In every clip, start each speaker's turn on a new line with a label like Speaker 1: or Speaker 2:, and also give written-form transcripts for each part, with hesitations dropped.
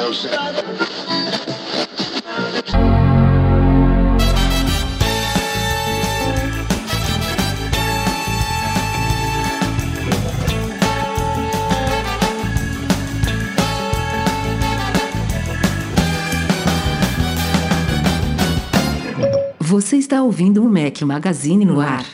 Speaker 1: Você está ouvindo o Mac Magazine no ar.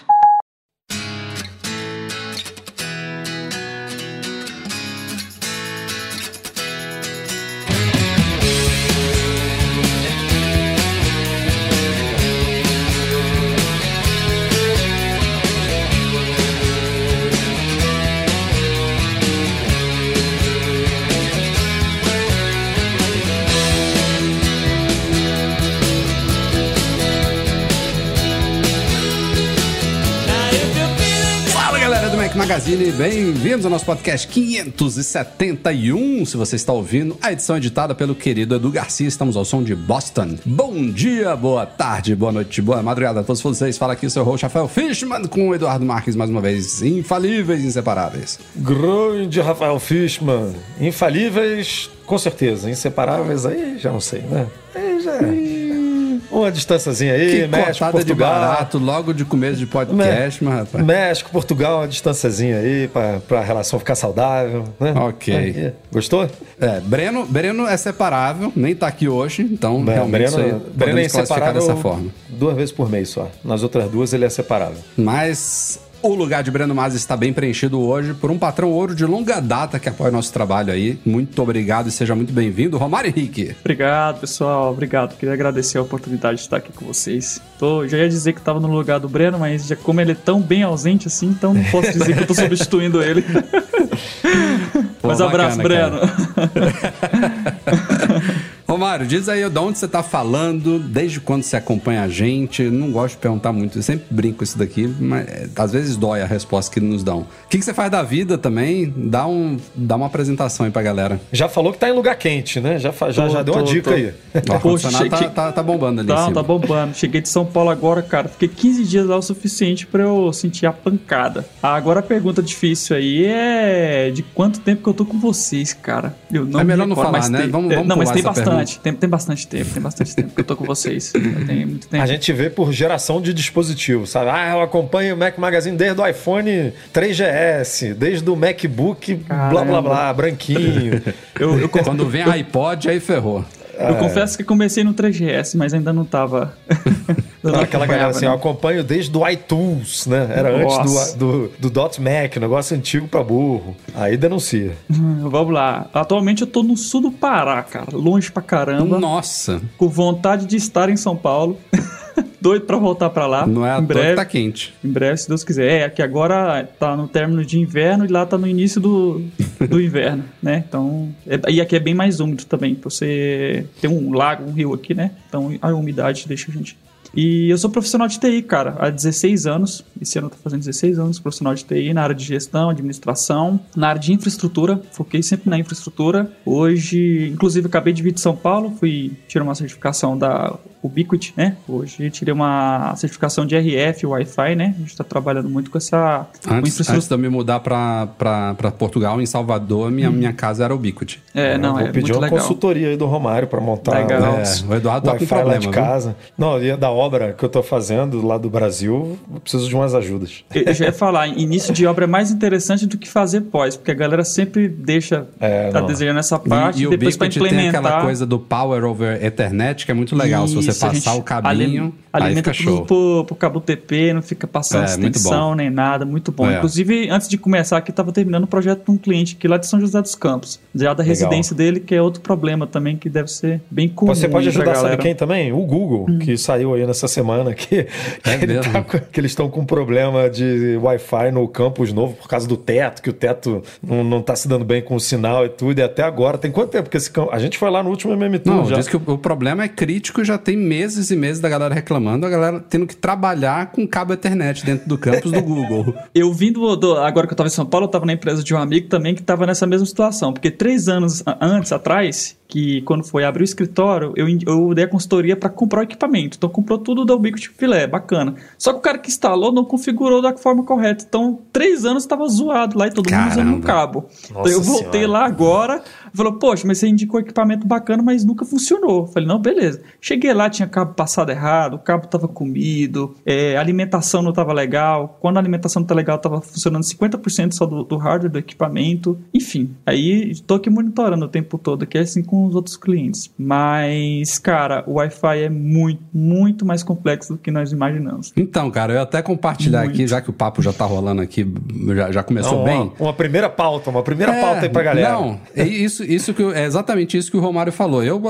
Speaker 2: Magazine, bem-vindos ao nosso podcast 571. Se você está ouvindo, a edição é editada pelo querido Edu Garcia. Estamos ao som de Boston. Bom dia, boa tarde, boa noite, boa madrugada a todos vocês. Fala aqui o seu host Rafael Fishman com o Eduardo Marques, mais uma vez, infalíveis, inseparáveis.
Speaker 3: Grande Rafael Fishman, infalíveis, com certeza, inseparáveis, aí já não sei, né? Aí já uma distânciazinha aí,
Speaker 2: que
Speaker 3: México, Portugal.
Speaker 2: De barato, logo de começo de podcast, mas rapaz.
Speaker 3: México, Portugal, uma distânciazinha aí pra relação ficar saudável, né?
Speaker 2: Ok.
Speaker 3: Aí, gostou?
Speaker 2: Breno é separável, nem tá aqui hoje, então realmente
Speaker 3: Breno é inseparável
Speaker 2: dessa forma.
Speaker 3: 2 vezes por mês só. Nas outras 2 ele é separável.
Speaker 2: Mas o lugar de Breno Masi está bem preenchido hoje por um patrão ouro de longa data que apoia nosso trabalho aí. Muito obrigado e seja muito bem-vindo, Romário Henrique.
Speaker 4: Obrigado, pessoal. Obrigado. Queria agradecer a oportunidade de estar aqui com vocês. Já ia dizer que estava no lugar do Breno, mas já como ele é tão bem ausente assim, então não posso dizer que eu estou substituindo ele. Mas abraço, Breno.
Speaker 2: Romário, diz aí de onde você tá falando, desde quando você acompanha a gente. Não gosto de perguntar muito, eu sempre brinco com isso daqui, mas às vezes dói a resposta que nos dão. O que você faz da vida também? Dá uma apresentação aí pra galera.
Speaker 3: Já falou que tá em lugar quente, né? Já deu uma dica aí.
Speaker 2: O ar-condicionado tá bombando ali em cima.
Speaker 4: Tá bombando. Cheguei de São Paulo agora, cara. Fiquei 15 dias lá o suficiente pra eu sentir a pancada. Agora a pergunta difícil aí é de quanto tempo que eu tô com vocês, cara. Eu não
Speaker 2: é melhor não falar, né? Vamos
Speaker 4: não, mas tem bastante.
Speaker 2: Pergunta.
Speaker 4: Tem bastante tempo que eu tô com vocês. Tem muito tempo.
Speaker 3: A gente vê por geração de dispositivos, sabe? Eu acompanho o Mac Magazine desde o iPhone 3GS, desde o MacBook, blá blá blá, branquinho.
Speaker 2: Quando vem iPod, aí ferrou.
Speaker 4: Eu confesso que comecei no 3GS, mas ainda não tava...
Speaker 3: Aquela galera assim, eu acompanho desde o iTools, né? Era antes do Dot Mac, negócio antigo pra burro. Aí denuncia.
Speaker 4: Vamos lá. Atualmente eu tô no sul do Pará, cara. Longe pra caramba.
Speaker 2: Nossa!
Speaker 4: Com vontade de estar em São Paulo. Doido pra voltar pra lá.
Speaker 2: Não é à toa que tá quente.
Speaker 4: Em breve, se Deus quiser. Aqui agora tá no término de inverno e lá tá no início do inverno, né? Então... E aqui é bem mais úmido também. Você tem um lago, um rio aqui, né? Então a umidade deixa a gente... E eu sou profissional de TI, cara, há 16 anos. Esse ano eu tô fazendo 16 anos, profissional de TI na área de gestão, administração, na área de infraestrutura. Foquei sempre na infraestrutura. Hoje, inclusive, acabei de vir de São Paulo, fui tirar uma certificação da Ubiquiti, né? Hoje tirei uma certificação de RF, Wi-Fi, né? A gente tá trabalhando muito com essa infraestrutura.
Speaker 2: Antes de eu me mudar pra Portugal, em Salvador, minha casa era Ubiquiti.
Speaker 3: Vou pedir uma consultoria aí do Romário pra montar
Speaker 2: o Eduardo tá com problema,
Speaker 3: lá de casa. Não, ia da obra que eu tô fazendo lá do Brasil, eu preciso de umas ajudas.
Speaker 4: Eu já ia falar, início de obra é mais interessante do que fazer pós, porque a galera sempre deixa desejando essa parte e depois para implementar.
Speaker 2: Tem aquela coisa do Power over Ethernet que é muito legal. Isso, se você passar o cabinho, aí fica show.
Speaker 4: Pro cabo TP, não fica passando extensão nem nada, muito bom. Inclusive, antes de começar aqui, tava terminando um projeto de um cliente aqui lá de São José dos Campos, já da residência dele, que é outro problema também, que deve ser bem comum.
Speaker 3: Você pode ajudar, sabe quem também? O Google, que saiu aí nessa semana que eles estão com um problema de Wi-Fi no campus novo por causa do teto, que o teto não tá se dando bem com o sinal e tudo, e até agora. Tem quanto tempo que esse campus... A gente foi lá no último MM Tour já.
Speaker 2: Diz que o problema é crítico, já tem meses e meses da galera reclamando, a galera tendo que trabalhar com cabo Ethernet dentro do campus do Google.
Speaker 4: Eu vim agora que eu tava em São Paulo, eu tava na empresa de um amigo também que tava nessa mesma situação, porque 3 anos atrás, que quando foi abrir o escritório, eu dei a consultoria para comprar o equipamento. Então comprou tudo da Ubiquiti Filé, bacana. Só que o cara que instalou não configurou da forma correta. Então 3 anos estava zoado lá e todo mundo usando um cabo. Então eu voltei lá agora, falou, poxa, mas você indicou equipamento bacana, mas nunca funcionou. Falei, não, beleza. Cheguei lá, tinha cabo passado errado, o cabo estava comido, a alimentação não estava legal. Quando a alimentação não está legal, estava funcionando 50% só do hardware do equipamento. Enfim, aí estou aqui monitorando o tempo todo, que é assim com os outros clientes. Mas, cara, o Wi-Fi é muito, muito mais complexo do que nós imaginamos.
Speaker 2: Então, cara, eu ia até compartilhar aqui, já que o papo já tá rolando aqui, já começou bem.
Speaker 3: Uma primeira pauta aí pra galera.
Speaker 2: Não, é exatamente isso que o Romário falou. Eu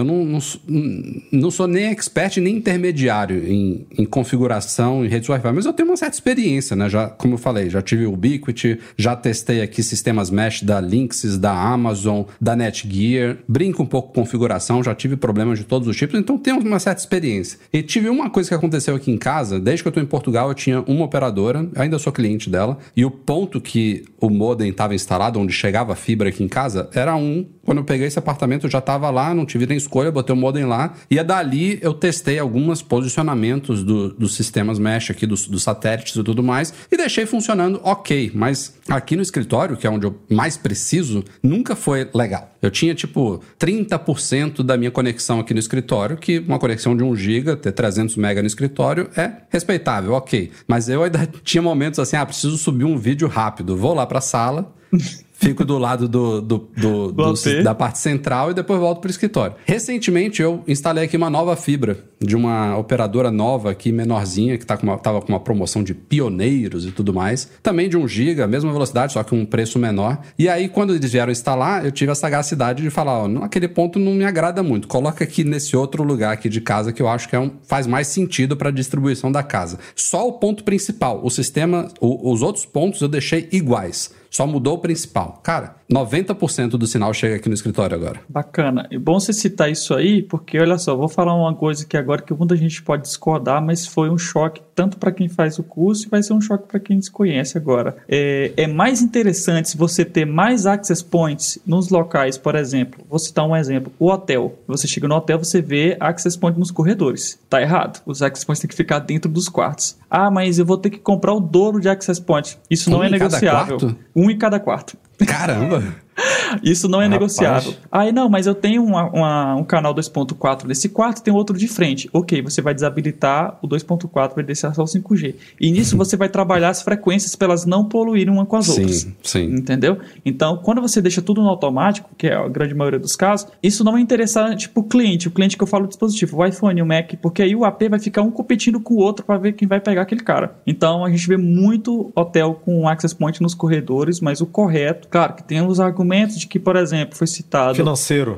Speaker 2: não sou nem expert nem intermediário em configuração em redes Wi-Fi, mas eu tenho uma certa experiência, né? Já, como eu falei, já tive Ubiquiti, já testei aqui sistemas mesh da Linksys, da Amazon, da Netgear, brinco um pouco com configuração, já tive problemas de todos os tipos, então tenho uma certa experiência. E tive uma coisa que aconteceu aqui em casa, desde que eu tô em Portugal, eu tinha uma operadora, ainda sou cliente dela, e o ponto que o modem estava instalado, onde chegava a fibra aqui em casa, era quando eu peguei esse apartamento, eu já estava lá, não tive nem escolha, botei o modem lá, e dali eu testei alguns posicionamentos dos sistemas mesh aqui, dos satélites e tudo mais, e deixei funcionando ok, mas aqui no escritório, que é onde eu mais preciso, nunca foi legal. Eu tinha, 30% da minha conexão aqui no escritório, que uma conexão de 1 GB, ter 300 MB no escritório é respeitável, ok. Mas eu ainda tinha momentos assim, preciso subir um vídeo rápido, vou lá para a sala... Fico do lado da parte central e depois volto para o escritório. Recentemente eu instalei aqui uma nova fibra de uma operadora nova aqui, menorzinha, que tava com uma promoção de pioneiros e tudo mais. Também de 1 GB, a mesma velocidade, só que um preço menor. E aí quando eles vieram instalar, eu tive a sagacidade de falar, naquele ponto não me agrada muito. Coloca aqui nesse outro lugar aqui de casa que eu acho que faz mais sentido para a distribuição da casa. Só o ponto principal, o sistema, os outros pontos eu deixei iguais. Só mudou o principal. Cara, 90% do sinal chega aqui no escritório agora.
Speaker 4: Bacana. É bom você citar isso aí, porque olha só, vou falar uma coisa que agora que muita gente pode discordar, mas foi um choque tanto para quem faz o curso e vai ser um choque para quem desconhece agora. É mais interessante se você ter mais access points nos locais, por exemplo. Vou citar um exemplo. O hotel. Você chega no hotel, você vê access point nos corredores. Tá errado. Os access points têm que ficar dentro dos quartos. Mas eu vou ter que comprar o dobro de access point. Isso não é negociável. Um em cada quarto.
Speaker 2: Caramba!
Speaker 4: Isso não é negociável. Não, mas eu tenho um canal 2.4 nesse quarto, tem outro de frente. Ok, você vai desabilitar o 2.4, vai descer só o 5G. E nisso você vai trabalhar as frequências para elas não poluírem uma com as outras.
Speaker 2: Sim.
Speaker 4: Entendeu? Então, quando você deixa tudo no automático, que é a grande maioria dos casos, isso não é interessante para o cliente que eu falo do dispositivo, o iPhone e o Mac, porque aí o AP vai ficar um competindo com o outro para ver quem vai pegar aquele cara. Então, a gente vê muito hotel com access point nos corredores, mas o correto, claro, que tem os argumentos de que, por exemplo, foi citado...
Speaker 3: Financeiro.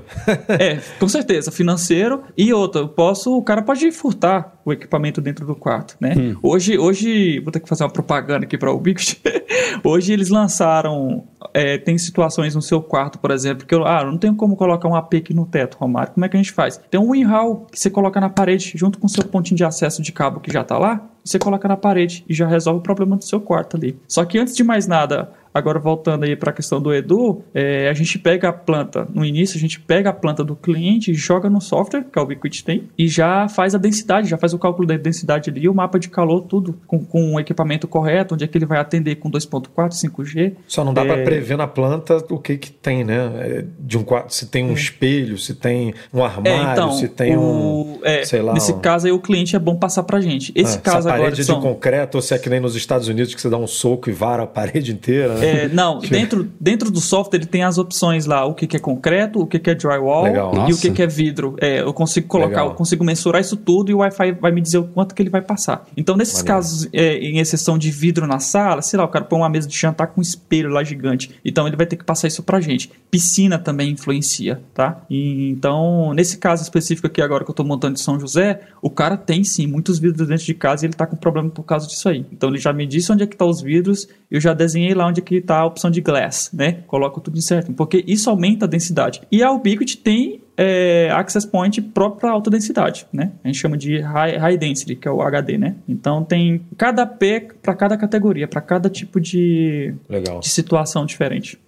Speaker 4: Com certeza, financeiro. E outra, o cara pode furtar o equipamento dentro do quarto, né? Hoje, vou ter que fazer uma propaganda aqui para o Ubiquiti. Hoje eles lançaram, tem situações no seu quarto, por exemplo, que eu não tenho como colocar um AP aqui no teto, Romário. Como é que a gente faz? Tem um WinRAR que você coloca na parede, junto com o seu pontinho de acesso de cabo que já está lá, você coloca na parede e já resolve o problema do seu quarto ali. Só que antes de mais nada... Agora, voltando aí para a questão do Edu, a gente pega a planta, no início a gente pega a planta do cliente, joga no software, que a Ubiquiti tem, e já faz a densidade, já faz o cálculo da densidade ali, o mapa de calor, tudo, com o equipamento correto, onde é que ele vai atender com 2.4, 5G.
Speaker 3: Só não dá para prever na planta o que tem, né? De um quarto, se tem um espelho, se tem um armário, se tem sei lá...
Speaker 4: Nesse caso aí o cliente é bom passar pra gente. Esse caso
Speaker 3: se a
Speaker 4: agora...
Speaker 3: parede de concreto, ou se é que nem nos Estados Unidos que você dá um soco e vara a parede inteira, né?
Speaker 4: Não, dentro do software ele tem as opções lá, o que é concreto, o que é drywall e o que é vidro. Eu consigo colocar, eu consigo mensurar isso tudo e o Wi-Fi vai me dizer o quanto que ele vai passar. Então, nesses casos, em exceção de vidro na sala, sei lá, o cara põe uma mesa de jantar com um espelho lá gigante. Então, ele vai ter que passar isso pra gente. Piscina também influencia, tá? Então, nesse caso específico aqui agora que eu tô montando de São José, o cara tem sim muitos vidros dentro de casa e ele tá com problema por causa disso aí. Então, ele já me disse onde é que tá os vidros, eu já desenhei lá onde é que tá a opção de glass, né? Coloco tudo certo, porque isso aumenta a densidade. E a Ubiquiti tem access point próprio para alta densidade, né? A gente chama de high density, que é o HD, né? Então tem cada P para cada categoria, para cada tipo de situação diferente.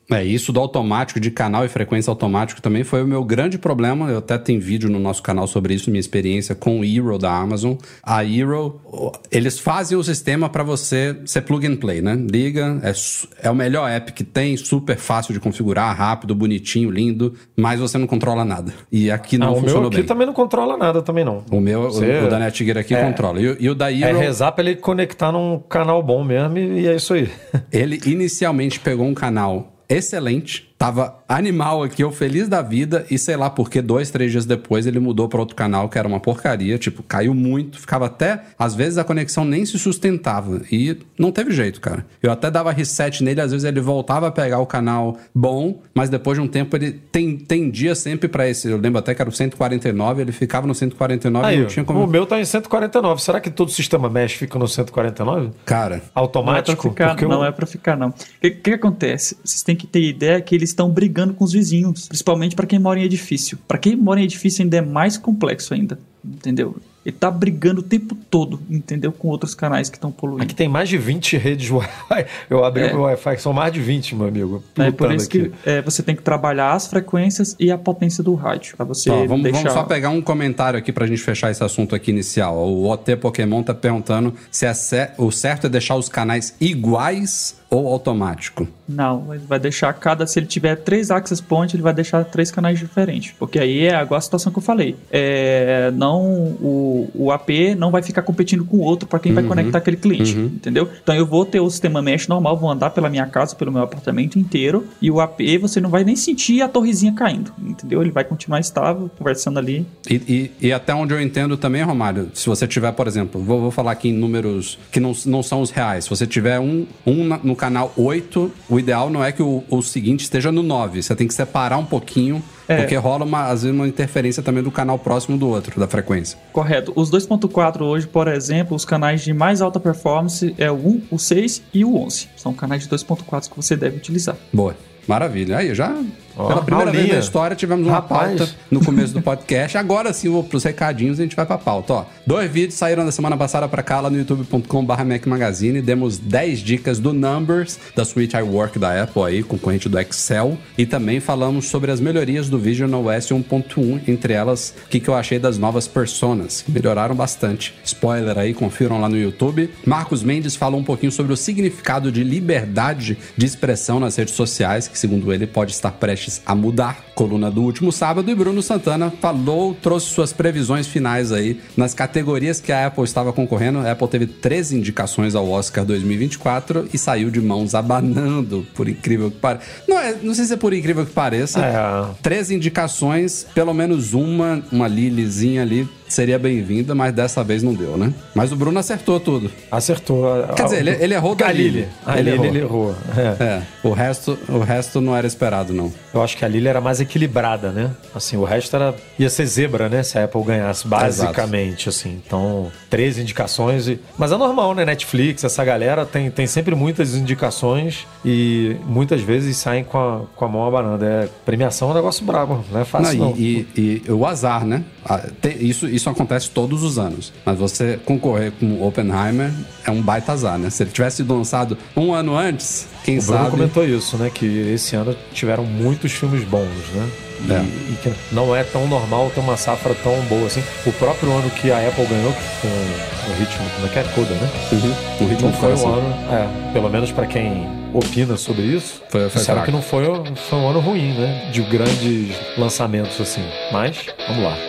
Speaker 2: Isso do automático, de canal e frequência automático também foi o meu grande problema. Eu até tenho vídeo no nosso canal sobre isso, minha experiência com o Eero da Amazon. A Eero, eles fazem o sistema para você ser plug and play, né? Liga, é o melhor app que tem, super fácil de configurar, rápido, bonitinho, lindo, mas você não controla nada. E aqui não funcionou bem.
Speaker 3: O meu aqui também não controla nada, também não.
Speaker 2: O meu, o da NetGear aqui controla. E o da Eero...
Speaker 3: É rezar pra ele conectar num canal bom mesmo e é isso aí.
Speaker 2: Ele inicialmente pegou um canal excelente, tava animal aqui, eu feliz da vida, e sei lá porque 2, 3 dias depois ele mudou para outro canal que era uma porcaria, tipo, caiu muito, ficava até, às vezes a conexão nem se sustentava, e não teve jeito, cara. Eu até dava reset nele, às vezes ele voltava a pegar o canal bom, mas depois de um tempo ele tendia sempre para esse, eu lembro até que era o 149, ele ficava no 149
Speaker 3: aí,
Speaker 2: e não tinha como...
Speaker 3: O meu tá em 149, será que todo o sistema mesh fica no 149?
Speaker 2: Cara...
Speaker 3: Automático?
Speaker 4: Não é pra ficar, não. O que acontece? Vocês têm que ter ideia que eles estão brigando com os vizinhos, principalmente para quem mora em edifício. Para quem mora em edifício ainda é mais complexo ainda, entendeu? Ele tá brigando o tempo todo, entendeu? Com outros canais que estão poluindo.
Speaker 3: Aqui tem mais de 20 redes Wi-Fi. Eu abri o meu Wi-Fi, que são mais de 20, meu amigo.
Speaker 4: É por isso aqui. Que você tem que trabalhar as frequências e a potência do rádio. Pra você
Speaker 2: vamos só pegar um comentário aqui pra gente fechar esse assunto aqui inicial. O OT Pokémon tá perguntando se o certo é deixar os canais iguais ou automático.
Speaker 4: Não, ele vai deixar se ele tiver 3 access points, ele vai deixar 3 canais diferentes. Porque aí é agora a situação que eu falei. O AP não vai ficar competindo com o outro para quem vai conectar aquele cliente, entendeu? Então eu vou ter o sistema mesh normal, vou andar pela minha casa, pelo meu apartamento inteiro, e o AP você não vai nem sentir a torrezinha caindo, entendeu? Ele vai continuar estável, conversando ali.
Speaker 2: E até onde eu entendo também, Romário, se você tiver, por exemplo, vou falar aqui em números que não são os reais, se você tiver no canal 8, o ideal não é que o seguinte esteja no 9, você tem que separar um pouquinho, porque rola às vezes uma interferência também do canal próximo do outro, da frequência.
Speaker 4: Correto. Os 2.4 hoje, por exemplo, os canais de mais alta performance é o 1, o 6 e o 11. São canais de 2.4 que você deve utilizar.
Speaker 2: Boa. Maravilha. Aí já... Pela primeira vez na história, tivemos uma pauta no começo do podcast. Agora sim, vou pros recadinhos e a gente vai pra pauta. 2 vídeos saíram da semana passada pra cá, lá no youtube.com/Mac Magazine. Demos 10 dicas do Numbers, da suite iWork da Apple aí, concorrente do Excel. E também falamos sobre as melhorias do Vision OS 1.1, entre elas, o que eu achei das novas personas, que melhoraram bastante. Spoiler aí, confiram lá no YouTube. Marcos Mendes falou um pouquinho sobre o significado de liberdade de expressão nas redes sociais, que segundo ele pode estar prestes a mudar. Coluna do último sábado. E Bruno Santana trouxe suas previsões finais aí nas categorias que a Apple estava concorrendo. A Apple teve 13 indicações ao Oscar 2024 e saiu de mãos abanando, por incrível que pareça. Não sei se é por incrível que pareça. 13 indicações, pelo menos uma Lilizinha ali seria bem-vinda, mas dessa vez não deu, né? Mas o Bruno acertou tudo.
Speaker 3: Acertou.
Speaker 2: Quer dizer, ele errou da Lili.
Speaker 3: Ele errou.
Speaker 2: O resto não era esperado, não.
Speaker 3: Eu acho que a Lili era mais equilibrada, né? Assim, o resto ia ser zebra, né? Se a Apple ganhasse, basicamente, assim. Então, 13 indicações. Mas é normal, né? Netflix, essa galera tem sempre muitas indicações e muitas vezes saem com a mão abanando. Premiação é um negócio brabo, não é fácil, não.
Speaker 2: E o azar, né? Isso acontece todos os anos. Mas você concorrer com o Oppenheimer é um baita azar, né? Se ele tivesse sido lançado um ano antes, quem sabe... O
Speaker 3: Bruno comentou isso, né? Que esse ano tiveram muitos filmes bons, né? E que não é tão normal ter uma safra tão boa assim. O próprio ano que a Apple ganhou com o ritmo, como é que é? Coda, né?
Speaker 2: O ritmo
Speaker 3: não foi um ano, pelo menos pra quem opina sobre isso, disseram que não foi um ano ruim, né? De grandes lançamentos assim. Mas, vamos lá.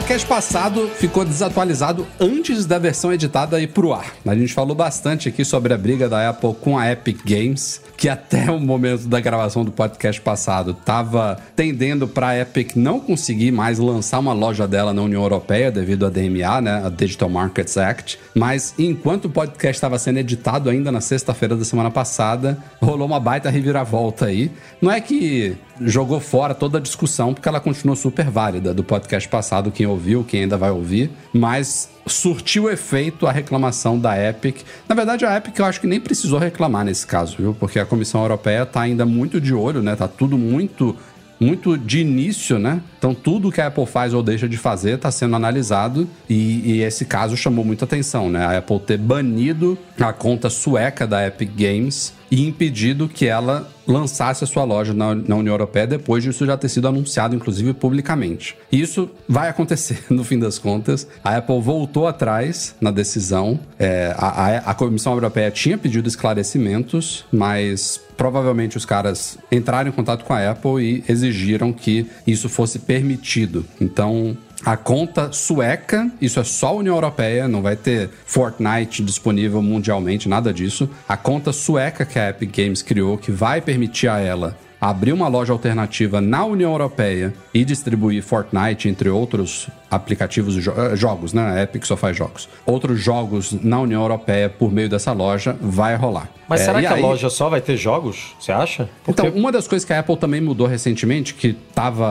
Speaker 2: podcast passado ficou desatualizado antes da versão editada ir pro ar. A gente falou bastante aqui sobre a briga da Apple com a Epic Games, que até o momento da gravação do podcast passado estava tendendo para a Epic não conseguir mais lançar uma loja dela na União Europeia devido à DMA, né, a Digital Markets Act. Mas enquanto o podcast estava sendo editado ainda na sexta-feira da semana passada, rolou uma baita reviravolta aí. Não é que jogou fora toda a discussão, porque ela continuou super válida do podcast passado, quem ouviu, quem ainda vai ouvir, mas surtiu efeito a reclamação da Epic. Na verdade, a Epic eu acho que nem precisou reclamar nesse caso, viu? Porque a Comissão Europeia tá ainda muito de olho, né? Tá tudo muito de início, né? Então tudo que a Apple faz ou deixa de fazer está sendo analisado e esse caso chamou muita atenção, né? A Apple ter banido a conta sueca da Epic Games e impedido que ela lançasse a sua loja na União Europeia depois disso já ter sido anunciado, inclusive, publicamente. E isso vai acontecer, no fim das contas. A Apple voltou atrás na decisão. A Comissão Europeia tinha pedido esclarecimentos, mas provavelmente os caras entraram em contato com a Apple e exigiram que isso fosse permitido. Então, a conta sueca, isso é só a União Europeia, não vai ter Fortnite disponível mundialmente, nada disso. A conta sueca que a Epic Games criou, que vai permitir a ela abrir uma loja alternativa na União Europeia e distribuir Fortnite, entre outros aplicativos e jogos, né? A Epic só faz jogos. Outros jogos na União Europeia por meio dessa loja vai rolar.
Speaker 3: Mas será que a loja só vai ter jogos? Você acha?
Speaker 2: Porque... Então, uma das coisas que a Apple também mudou recentemente, que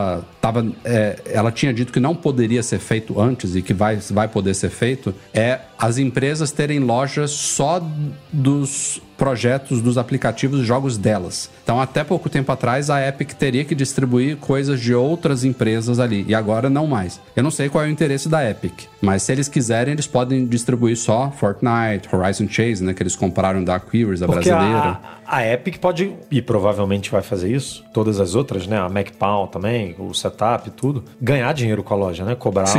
Speaker 2: ela tinha dito que não poderia ser feito antes e que vai poder ser feito, é as empresas terem lojas só dos projetos, dos aplicativos e jogos delas. Então, até pouco tempo atrás, a Epic teria que distribuir coisas de outras empresas ali, e agora não mais. Eu não sei qual é o interesse da Epic, mas se eles quiserem, eles podem distribuir só Fortnite, Horizon Chase, né, que eles compraram da Acquirers, a brasileira.
Speaker 3: A Epic pode, e provavelmente vai fazer isso, todas as outras, né, a MacPow também, o setup e tudo, ganhar dinheiro com a loja, né, cobrar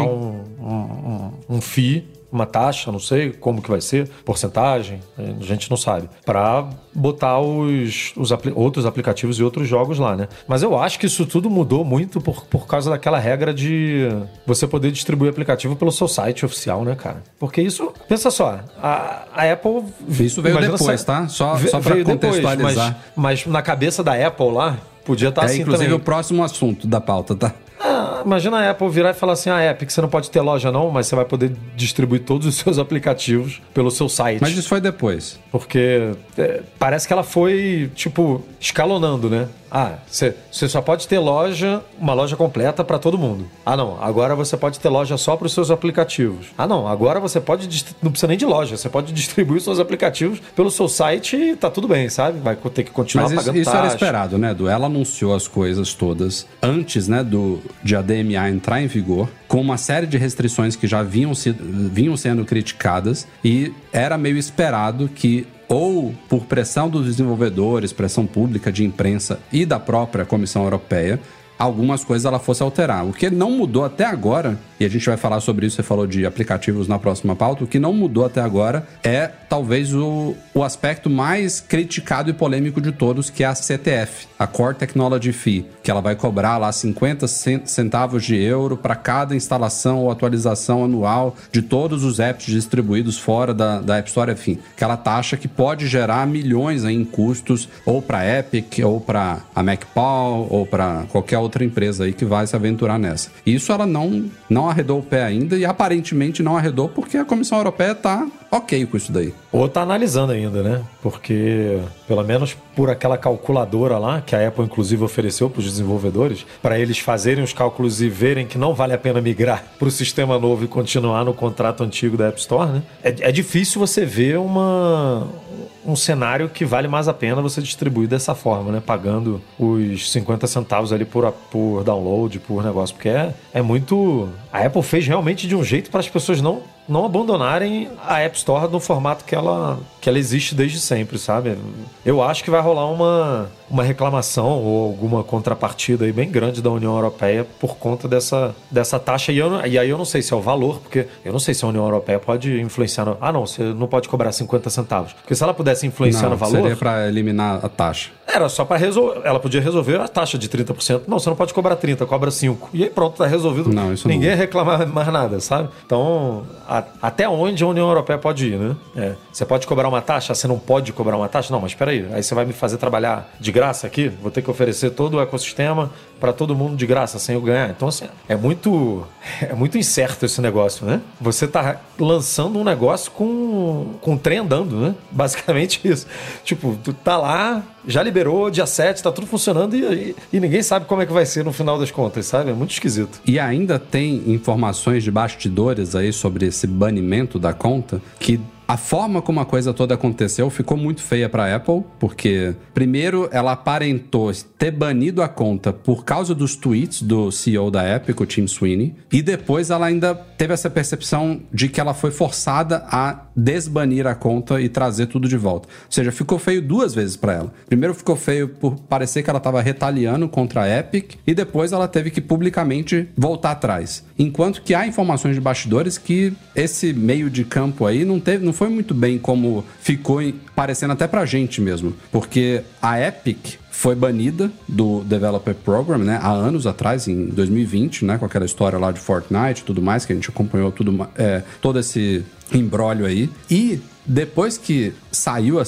Speaker 3: um fee, uma taxa, não sei como que vai ser, porcentagem, a gente não sabe, para botar os outros aplicativos e outros jogos lá, né? Mas eu acho que isso tudo mudou muito por causa daquela regra de você poder distribuir aplicativo pelo seu site oficial, né, cara? Porque isso, pensa só, a Apple...
Speaker 2: Isso veio depois, tá? Só para contextualizar.
Speaker 3: Depois, mas na cabeça da Apple lá, podia estar assim
Speaker 2: inclusive
Speaker 3: também.
Speaker 2: O próximo assunto da pauta, tá?
Speaker 3: Imagina a Apple virar e falar assim, Epic, você não pode ter loja não, mas você vai poder distribuir todos os seus aplicativos pelo seu site.
Speaker 2: Mas isso foi depois.
Speaker 3: Porque parece que ela foi, tipo, escalonando, né? Você só pode ter uma loja completa para todo mundo. Não, agora você pode ter loja só para os seus aplicativos. Não, agora você pode, não precisa nem de loja, você pode distribuir os seus aplicativos pelo seu site e tá tudo bem, sabe? Vai ter que continuar pagando taxa. Mas
Speaker 2: isso era esperado, né, Edu? Ela anunciou as coisas todas antes, né, de a DMA entrar em vigor, com uma série de restrições que já vinham sendo criticadas, e era meio esperado que, ou por pressão dos desenvolvedores, pressão pública de imprensa e da própria Comissão Europeia, algumas coisas ela fosse alterar. O que não mudou até agora, e a gente vai falar sobre isso, você falou de aplicativos na próxima pauta, o que não mudou até agora é talvez o aspecto mais criticado e polêmico de todos, que é a CTF, a Core Technology Fee, que ela vai cobrar lá 50 centavos de euro para cada instalação ou atualização anual de todos os apps distribuídos fora da App Store, enfim. Aquela taxa que pode gerar milhões em custos, ou para a Epic, ou para a MacPow, ou para qualquer outra empresa aí que vai se aventurar nessa. Isso ela não arredou o pé ainda, e aparentemente não arredou porque a Comissão Europeia tá ok com isso daí.
Speaker 3: Ou tá analisando ainda, né? Porque, pelo menos por aquela calculadora lá, que a Apple inclusive ofereceu para os desenvolvedores, para eles fazerem os cálculos e verem que não vale a pena migrar para o sistema novo e continuar no contrato antigo da App Store, né? É difícil você ver um cenário que vale mais a pena você distribuir dessa forma, né? Pagando os 50 centavos ali por download, por negócio, porque é muito... A Apple fez realmente de um jeito para as pessoas não não abandonarem a App Store no formato que ela existe desde sempre, sabe? Eu acho que vai rolar uma reclamação ou alguma contrapartida aí bem grande da União Europeia por conta dessa taxa. E aí eu não sei se é o valor, porque eu não sei se a União Europeia pode influenciar não, você não pode cobrar 50 centavos. Porque se ela pudesse influenciar no valor...
Speaker 2: seria para eliminar a taxa.
Speaker 3: Era só para resolver. Ela podia resolver a taxa de 30%. Não, você não pode cobrar 30%, cobra 5%. E aí pronto, tá resolvido.
Speaker 2: Não, isso
Speaker 3: ninguém
Speaker 2: não.
Speaker 3: reclamar mais nada, sabe? Então, até onde a União Europeia pode ir, né? Você pode cobrar uma taxa? Você não pode cobrar uma taxa? Não, mas espera aí você vai me fazer trabalhar de graça aqui? Vou ter que oferecer todo o ecossistema para todo mundo de graça, sem eu ganhar. Então, assim, é muito incerto esse negócio, né? Você tá lançando um negócio com o trem andando, né? Basicamente isso. Tipo, tu tá lá, já liberou, dia 7, tá tudo funcionando e ninguém sabe como é que vai ser no final das contas, sabe? É muito esquisito.
Speaker 2: E ainda tem informações de bastidores aí sobre esse banimento da conta que... A forma como a coisa toda aconteceu ficou muito feia para a Apple, porque, primeiro, ela aparentou ter banido a conta por causa dos tweets do CEO da Epic, o Tim Sweeney, e depois ela ainda teve essa percepção de que ela foi forçada a desbanir a conta e trazer tudo de volta. Ou seja, ficou feio duas vezes para ela. Primeiro ficou feio por parecer que ela estava retaliando contra a Epic, e depois ela teve que publicamente voltar atrás. Enquanto que há informações de bastidores que esse meio de campo aí não foi muito bem como ficou parecendo até pra gente mesmo. Porque a Epic foi banida do Developer Program, né, há anos atrás, em 2020, né, com aquela história lá de Fortnite e tudo mais, que a gente acompanhou todo esse imbróglio aí. E depois que saiu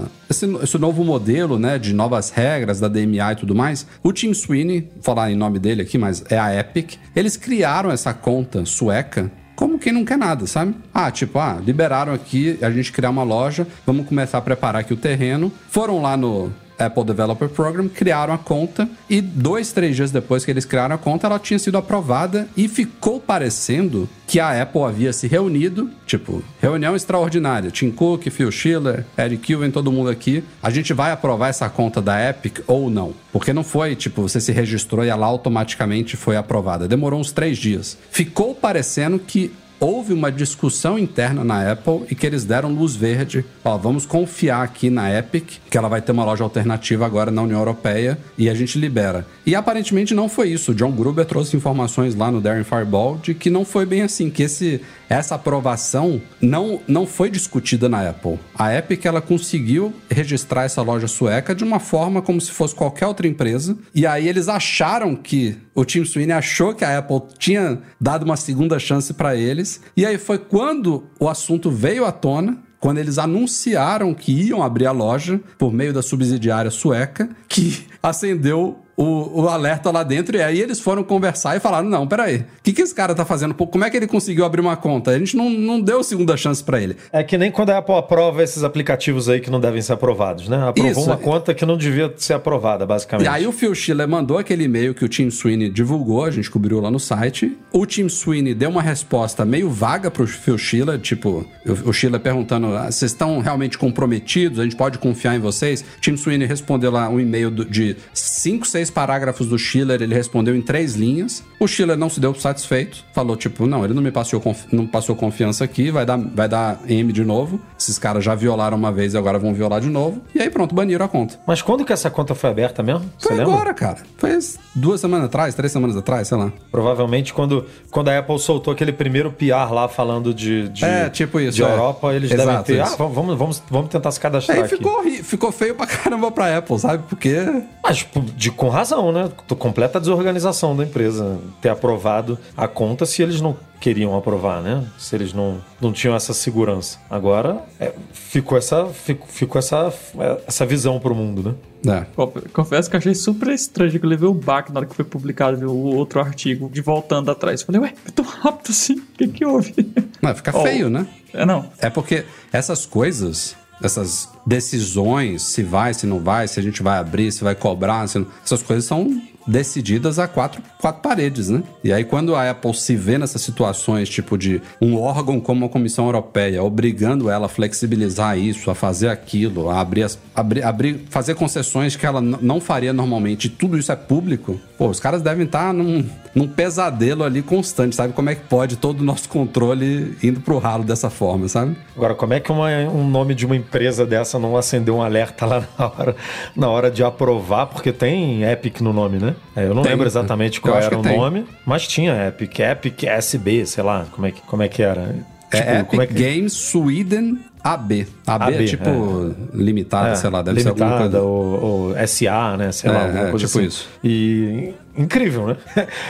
Speaker 2: esse novo modelo, né, de novas regras da DMA e tudo mais, o Tim Sweeney, vou falar em nome dele aqui, mas é a Epic, eles criaram essa conta sueca como quem não quer nada, sabe? Liberaram aqui, a gente criar uma loja, vamos começar a preparar aqui o terreno. Foram lá no Apple Developer Program, criaram a conta e 2-3 dias depois que eles criaram a conta, ela tinha sido aprovada e ficou parecendo que a Apple havia se reunido, reunião extraordinária, Tim Cook, Phil Schiller, Eric Yuan, todo mundo aqui, a gente vai aprovar essa conta da Epic ou não? Porque não foi, você se registrou e ela automaticamente foi aprovada. Demorou uns 3 dias. Ficou parecendo que houve uma discussão interna na Apple e que eles deram luz verde. Vamos confiar aqui na Epic, que ela vai ter uma loja alternativa agora na União Europeia e a gente libera. E aparentemente não foi isso. O John Gruber trouxe informações lá no Daring Fireball de que não foi bem assim, que essa aprovação não foi discutida na Apple. A Epic, ela conseguiu registrar essa loja sueca de uma forma como se fosse qualquer outra empresa. E aí eles acharam que... O Tim Sweeney achou que a Apple tinha dado uma segunda chance para eles. E aí foi quando o assunto veio à tona, quando eles anunciaram que iam abrir a loja por meio da subsidiária sueca, que acendeu o alerta lá dentro, e aí eles foram conversar e falaram, não, peraí, o que esse cara tá fazendo? Como é que ele conseguiu abrir uma conta? A gente não deu segunda chance pra ele.
Speaker 3: É que nem quando a Apple aprova esses aplicativos aí que não devem ser aprovados, né? Aprovou uma conta que não devia ser aprovada, basicamente.
Speaker 2: E aí o Phil Schiller mandou aquele e-mail que o Tim Sweeney divulgou, a gente cobriu lá no site. O Tim Sweeney deu uma resposta meio vaga pro Phil Schiller, o Schiller perguntando, vocês estão realmente comprometidos? A gente pode confiar em vocês? Tim Sweeney respondeu lá um e-mail de 5-6 parágrafos do Schiller, ele respondeu em 3 linhas. O Schiller não se deu satisfeito, falou não, ele não me passou confiança aqui, vai dar M de novo. Esses caras já violaram uma vez e agora vão violar de novo. E aí pronto, baniram a conta.
Speaker 3: Mas quando que essa conta foi aberta mesmo?
Speaker 2: Foi agora, cara. Foi 2 semanas atrás, 3 semanas atrás, sei lá.
Speaker 3: Provavelmente quando a Apple soltou aquele primeiro PR lá falando de Europa, eles devem ter... Vamos tentar se cadastrar aqui.
Speaker 2: Ficou feio pra caramba pra Apple, sabe? Porque...
Speaker 3: Mas com razão, né? Completa desorganização da empresa ter aprovado a conta se eles não queriam aprovar, né? Se eles não tinham essa segurança. Agora ficou essa visão pro mundo, né?
Speaker 4: Confesso que achei super estranho que eu levei o baque na hora que foi publicado o outro artigo de voltando atrás. Falei, é tão rápido assim? O que houve?
Speaker 2: Não, fica feio, né?
Speaker 4: Não.
Speaker 2: É porque essas coisas... Essas decisões, se vai, se não vai, se a gente vai abrir, se vai cobrar, essas coisas são decididas a quatro paredes, né? E aí quando a Apple se vê nessas situações, de um órgão como a Comissão Europeia, obrigando ela a flexibilizar isso, a fazer aquilo, a fazer concessões que ela não faria normalmente, e tudo isso é público, os caras devem estar num pesadelo ali constante, sabe? Como é que pode todo o nosso controle indo pro ralo dessa forma, sabe?
Speaker 3: Agora, como é que um nome de uma empresa dessa não acendeu um alerta lá na hora de aprovar? Porque tem Epic no nome, né? Eu não lembro exatamente qual era o nome, mas tinha Epic SB, sei lá, como é que era?
Speaker 2: Epic Games Sweden AB. AB é tipo limitada, sei lá, deve
Speaker 3: limitada,
Speaker 2: ser alguma coisa.
Speaker 3: Ou SA, né? Sei lá, alguma coisa
Speaker 2: tipo
Speaker 3: assim.
Speaker 2: isso.
Speaker 3: E incrível, né?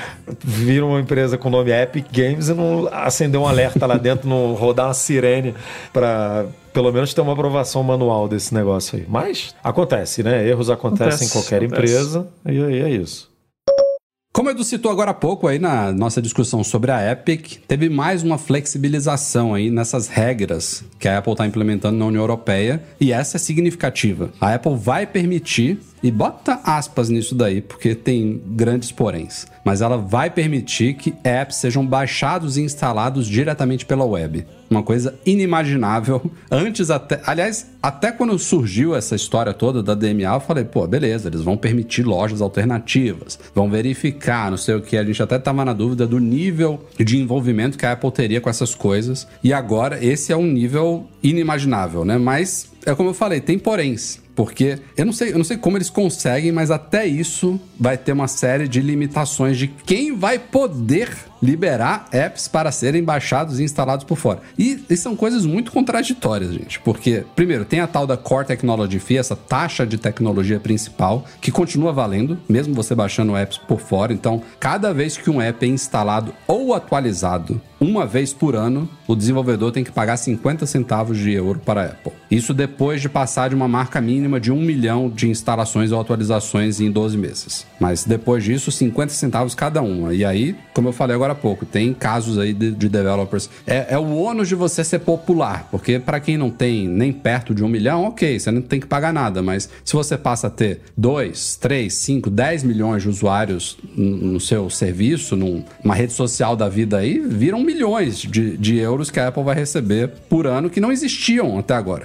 Speaker 3: Viram uma empresa com o nome Epic Games e não acendeu um alerta lá dentro, não rodar uma sirene para pelo menos ter uma aprovação manual desse negócio aí. Mas acontece, né? Erros acontecem em qualquer empresa e aí é isso.
Speaker 2: Como o Edu citou agora há pouco aí na nossa discussão sobre a Epic, teve mais uma flexibilização aí nessas regras que a Apple está implementando na União Europeia, e essa é significativa. A Apple vai permitir, e bota aspas nisso daí, porque tem grandes poréns, mas ela vai permitir que apps sejam baixados e instalados diretamente pela web. Uma coisa inimaginável. Antes até quando surgiu essa história toda da DMA, eu falei, pô, beleza, eles vão permitir lojas alternativas, vão verificar, não sei o que. A gente até estava na dúvida do nível de envolvimento que a Apple teria com essas coisas. E agora, esse é um nível inimaginável, né? Mas, é como eu falei, tem poréns. Porque eu não sei como eles conseguem, mas até isso vai ter uma série de limitações de quem vai poder liberar apps para serem baixados e instalados por fora. E são coisas muito contraditórias, gente. Porque, primeiro, tem a tal da Core Technology Fee, essa taxa de tecnologia principal, que continua valendo, mesmo você baixando apps por fora. Então, cada vez que um app é instalado ou atualizado uma vez por ano, o desenvolvedor tem que pagar 50 centavos de euro para a Apple. Isso depois de passar de uma marca mínima de 1 milhão de instalações ou atualizações em 12 meses. Mas depois disso, 50 centavos cada uma. E aí, como eu falei agora há pouco, tem casos aí de developers. É o ônus de você ser popular, porque para quem não tem nem perto de 1 milhão, ok, você não tem que pagar nada, mas se você passa a ter 2, 3, 5, 10 milhões de usuários no seu serviço, numa rede social da vida aí, viram milhões de euros que a Apple vai receber por ano que não existiam até agora.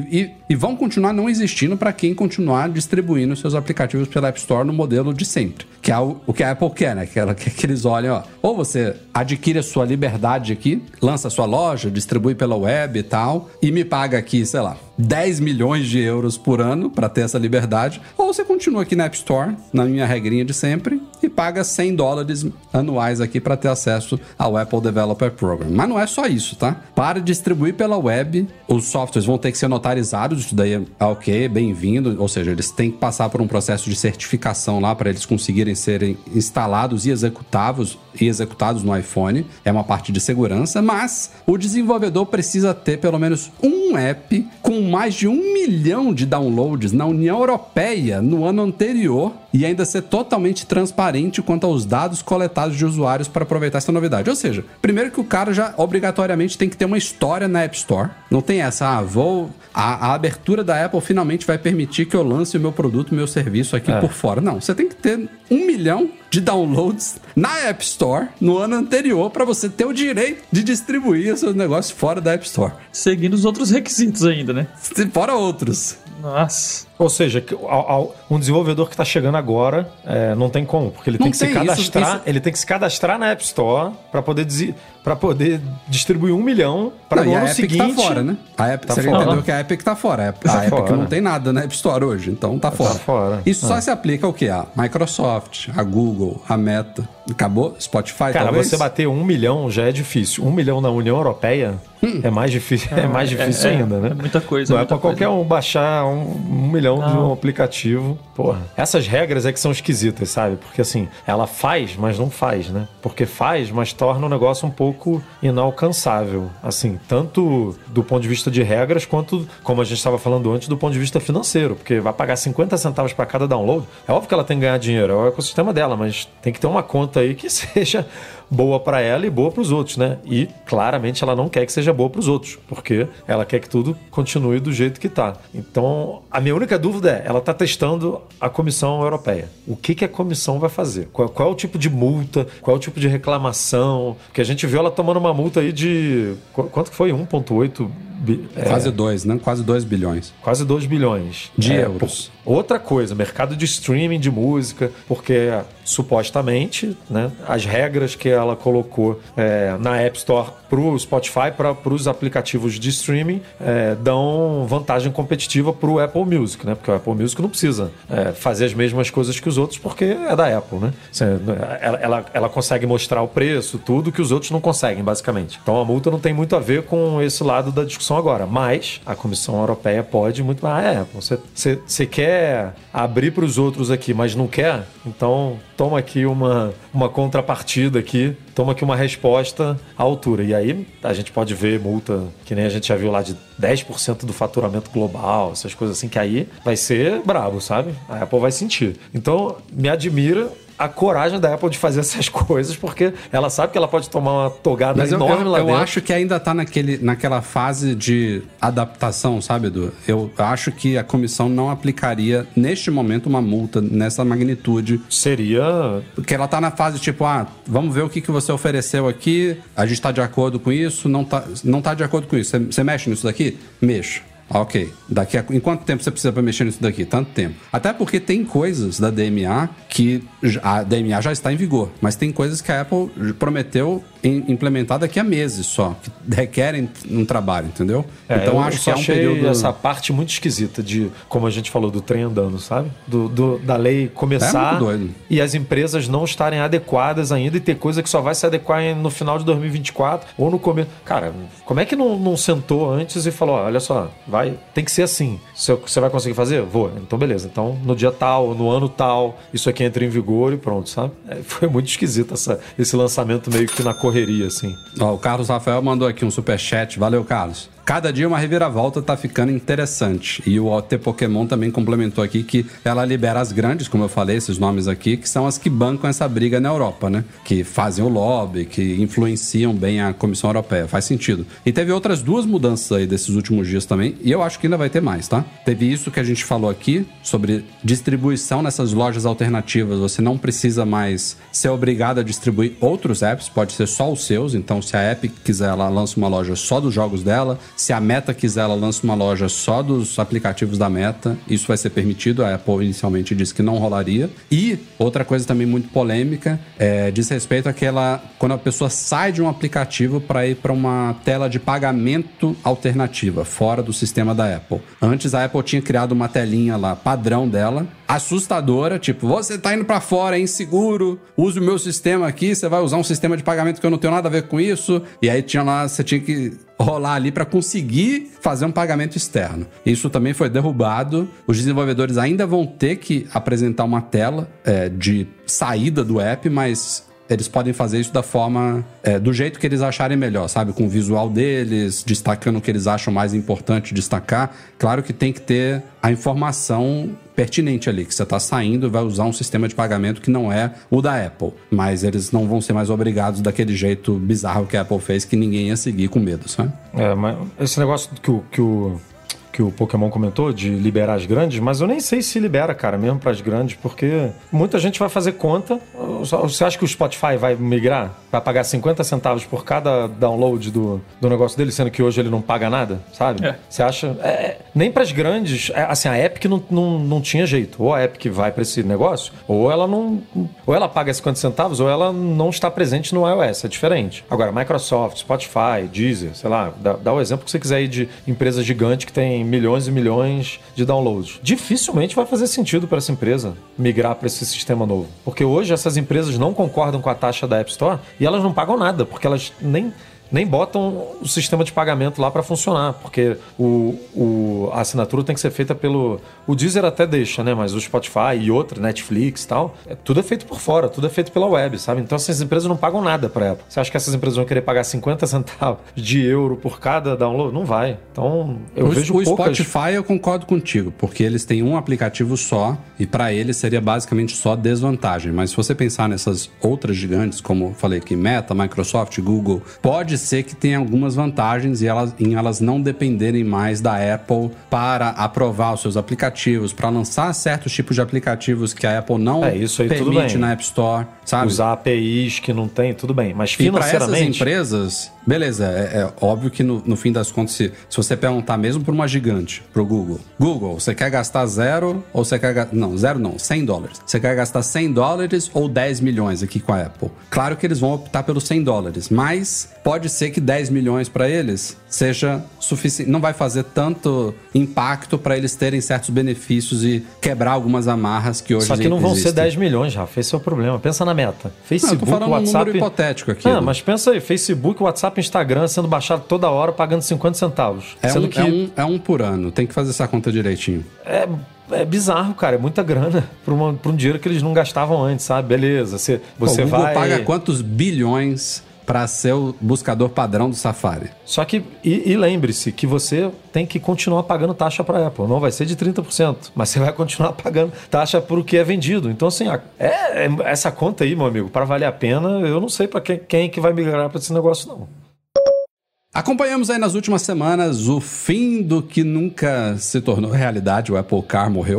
Speaker 2: E vão continuar não existindo para quem continuar distribuindo seus aplicativos pela App Store no modelo de sempre. Que é o que a Apple quer, né? Que eles olham, ou você adquire a sua liberdade aqui, lança a sua loja, distribui pela web e tal, e me paga aqui, sei lá, 10 milhões de euros por ano para ter essa liberdade, ou você continua aqui na App Store, na minha regrinha de sempre, e paga $100 anuais aqui para ter acesso ao Apple Developer Program. Mas não é só isso, tá? Para distribuir pela web, os softwares vão ter que ser notarizados, isso daí é ok, bem-vindo, ou seja, eles têm que passar por um processo de certificação lá para eles conseguirem serem instalados e executados no iPhone. É uma parte de segurança, mas o desenvolvedor precisa ter pelo menos um app com mais de 1 milhão de downloads na União Europeia no ano anterior e ainda ser totalmente transparente quanto aos dados coletados de usuários para aproveitar essa novidade. Ou seja, primeiro que o cara já obrigatoriamente tem que ter uma história na App Store. Não tem essa, a abertura da Apple finalmente vai permitir que eu lance o meu produto, o meu serviço aqui por fora. Não, você tem que ter 1 milhão de downloads na App Store no ano anterior para você ter o direito de distribuir seus negócios fora da App Store.
Speaker 4: Seguindo os outros requisitos ainda, né?
Speaker 2: Fora outros.
Speaker 4: Nossa.
Speaker 3: Ou seja, um desenvolvedor que está chegando agora não tem como, porque ele tem que se cadastrar. Ele tem que se cadastrar na App Store para poder distribuir 1 milhão para no ano seguinte. A Epic tá fora, né?
Speaker 2: A Epic, você entendeu que a Epic tá fora. A Epic não tem nada na App Store hoje, então tá fora.
Speaker 3: Tá fora.
Speaker 2: Isso só se aplica ao quê? A Microsoft, a Google, a Meta. Acabou? Spotify,
Speaker 3: cara,
Speaker 2: talvez?
Speaker 3: Você bater 1 milhão já é difícil. 1 milhão na União Europeia é mais difícil, ainda, né?
Speaker 4: É muita coisa.
Speaker 3: Não é pra qualquer um baixar 1 milhão de um aplicativo. Porra. Essas regras é que são esquisitas, sabe? Porque assim, ela faz, mas não faz, né? Porque faz, mas torna o negócio um pouco inalcançável. Assim, tanto do ponto de vista de regras, quanto, como a gente estava falando antes, do ponto de vista financeiro. Porque vai pagar 50 centavos para cada download. É óbvio que ela tem que ganhar dinheiro, é o ecossistema dela, mas tem que ter uma conta aí que seja boa para ela e boa para os outros, né? E claramente ela não quer que seja boa para os outros, porque ela quer que tudo continue do jeito que tá. Então, a minha única dúvida é, ela tá testando a Comissão Europeia. O que a Comissão vai fazer? Qual é o tipo de multa? Qual é o tipo de reclamação? Porque a gente viu ela tomando uma multa aí de... Quanto que foi? 1,8
Speaker 2: Quase 2, né? Quase 2 bilhões.
Speaker 3: Quase 2 bilhões.
Speaker 2: De euros.
Speaker 3: Outra coisa, mercado de streaming de música, porque supostamente, né, as regras que ela colocou na App Store para o Spotify, para os aplicativos de streaming, dão vantagem competitiva para o Apple Music, né? Porque o Apple Music não precisa fazer as mesmas coisas que os outros, porque é da Apple, né? Ela consegue mostrar o preço, tudo que os outros não conseguem, basicamente. Então a multa não tem muito a ver com esse lado da discussão agora, mas a Comissão Europeia pode muito mais. Você quer abrir para os outros aqui, mas não quer? Então toma aqui uma contrapartida aqui, toma aqui uma resposta à altura. E aí a gente pode ver multa, que nem a gente já viu lá, de 10% do faturamento global, essas coisas assim, que aí vai ser brabo, sabe? A Apple vai sentir. Então me admira a coragem da Apple de fazer essas coisas, porque ela sabe que ela pode tomar uma togada enorme lá dentro.
Speaker 2: Eu acho que ainda tá naquela fase de adaptação, sabe, Edu? Eu acho que a comissão não aplicaria, neste momento, uma multa nessa magnitude.
Speaker 3: Seria...
Speaker 2: Porque ela tá na fase tipo, vamos ver o que você ofereceu aqui, a gente tá de acordo com isso, não tá de acordo com isso. Você mexe nisso daqui? Mexo. Ok. Em quanto tempo você precisa para mexer nisso daqui? Tanto tempo. Até porque tem coisas da DMA que a DMA já está em vigor, mas tem coisas que a Apple prometeu implementar daqui a meses só, que requerem um trabalho, entendeu?
Speaker 3: Então acho que é um período... essa parte muito esquisita de, como a gente falou, do trem andando, sabe? Da lei começar
Speaker 2: muito doido.
Speaker 3: E as empresas não estarem adequadas ainda e ter coisa que só vai se adequar no final de 2024 ou no começo. Cara, como é que não sentou antes e falou, olha só, tem que ser assim. Você vai conseguir fazer? Vou. Então, beleza. Então, no dia tal, no ano tal, isso aqui entra em vigor e pronto, sabe? Foi muito esquisito esse lançamento meio que na correria, assim.
Speaker 2: O Carlos Rafael mandou aqui um superchat. Valeu, Carlos. Cada dia uma reviravolta tá ficando interessante. E o OT Pokémon também complementou aqui que ela libera as grandes, como eu falei, esses nomes aqui, que são as que bancam essa briga na Europa, né? Que fazem o lobby, que influenciam bem a Comissão Europeia. Faz sentido. E teve outras duas mudanças aí desses últimos dias também, e eu acho que ainda vai ter mais, tá? Teve isso que a gente falou aqui, sobre distribuição nessas lojas alternativas. Você não precisa mais ser obrigado a distribuir outros apps, pode ser só os seus. Então, se a Epic quiser, ela lança uma loja só dos jogos dela. Se a Meta quiser, ela lança uma loja só dos aplicativos da Meta. Isso vai ser permitido. A Apple inicialmente disse que não rolaria. E outra coisa também muito polêmica diz respeito àquela... Quando a pessoa sai de um aplicativo para ir para uma tela de pagamento alternativa, fora do sistema da Apple. Antes, a Apple tinha criado uma telinha lá, padrão dela, assustadora, tipo, você tá indo para fora, é inseguro, use o meu sistema aqui, você vai usar um sistema de pagamento que eu não tenho nada a ver com isso. E aí você tinha que rolar ali para conseguir fazer um pagamento externo. Isso também foi derrubado. Os desenvolvedores ainda vão ter que apresentar uma tela de saída do app, mas eles podem fazer isso da forma, do jeito que eles acharem melhor, sabe? Com o visual deles, destacando o que eles acham mais importante destacar. Claro que tem que ter a informação pertinente ali, que você está saindo e vai usar um sistema de pagamento que não é o da Apple. Mas eles não vão ser mais obrigados daquele jeito bizarro que a Apple fez, que ninguém ia seguir com medo, sabe?
Speaker 3: Mas esse negócio que o Pokémon comentou de liberar as grandes, mas eu nem sei se libera, cara, mesmo para as grandes, porque muita gente vai fazer conta. Você acha que o Spotify vai migrar? Vai pagar 50 centavos por cada download do negócio dele, sendo que hoje ele não paga nada, sabe? Você acha... nem para as grandes, assim, a Epic não tinha jeito. Ou a Epic vai para esse negócio, ou ela paga 50 centavos, ou ela não está presente no iOS, é diferente. Agora, Microsoft, Spotify, Deezer, sei lá, dá o exemplo que você quiser aí de empresas gigantes que tem milhões e milhões de downloads. Dificilmente vai fazer sentido para essa empresa migrar para esse sistema novo. Porque hoje essas empresas não concordam com a taxa da App Store e elas não pagam nada, porque elas nem botam o sistema de pagamento lá para funcionar, porque a assinatura tem que ser feita pelo... O Deezer até deixa, né? Mas o Spotify e outra, Netflix e tal, tudo é feito por fora, tudo é feito pela web, sabe? Então essas empresas não pagam nada para Apple. Você acha que essas empresas vão querer pagar 50 centavos de euro por cada download? Não vai. Então, eu vejo poucas...
Speaker 2: O Spotify eu concordo contigo, porque eles têm um aplicativo só e para eles seria basicamente só desvantagem. Mas se você pensar nessas outras gigantes, como eu falei aqui, Meta, Microsoft, Google, pode ser que tenha algumas vantagens em elas não dependerem mais da Apple para aprovar os seus aplicativos, para lançar certos tipos de aplicativos que a Apple não permite na App Store, sabe?
Speaker 3: Usar APIs que não tem, tudo bem. Mas financeiramente...
Speaker 2: E para essas empresas, beleza, é óbvio que no fim das contas, se você perguntar mesmo para uma gigante, pro Google, você quer gastar zero ou você quer... Não, zero não, $100. Você quer gastar $100 ou 10 milhões aqui com a Apple? Claro que eles vão optar pelos $100, mas pode ser que 10 milhões para eles seja suficiente, não vai fazer tanto impacto para eles terem certos benefícios e quebrar algumas amarras que hoje
Speaker 3: existem. Só que não vão ser 10 milhões, Rafa, esse é o problema. Pensa na meta. Facebook,
Speaker 2: eu tô falando
Speaker 3: WhatsApp...
Speaker 2: um número hipotético aqui.
Speaker 3: Mas pensa aí, Facebook, WhatsApp, Instagram sendo baixado toda hora pagando 50 centavos.
Speaker 2: É um por ano, tem que fazer essa conta direitinho.
Speaker 3: É bizarro, cara. É muita grana pra um dinheiro que eles não gastavam antes, sabe? Beleza, você
Speaker 2: o Google paga quantos bilhões para ser o buscador padrão do Safari?
Speaker 3: Só que, e lembre-se que você tem que continuar pagando taxa para a Apple. Não vai ser de 30%, mas você vai continuar pagando taxa por o que é vendido. Então, assim, essa conta aí, meu amigo, para valer a pena, eu não sei para quem que vai migrar para esse negócio, não.
Speaker 2: Acompanhamos aí nas últimas semanas o fim do que nunca se tornou realidade, o Apple Car morreu.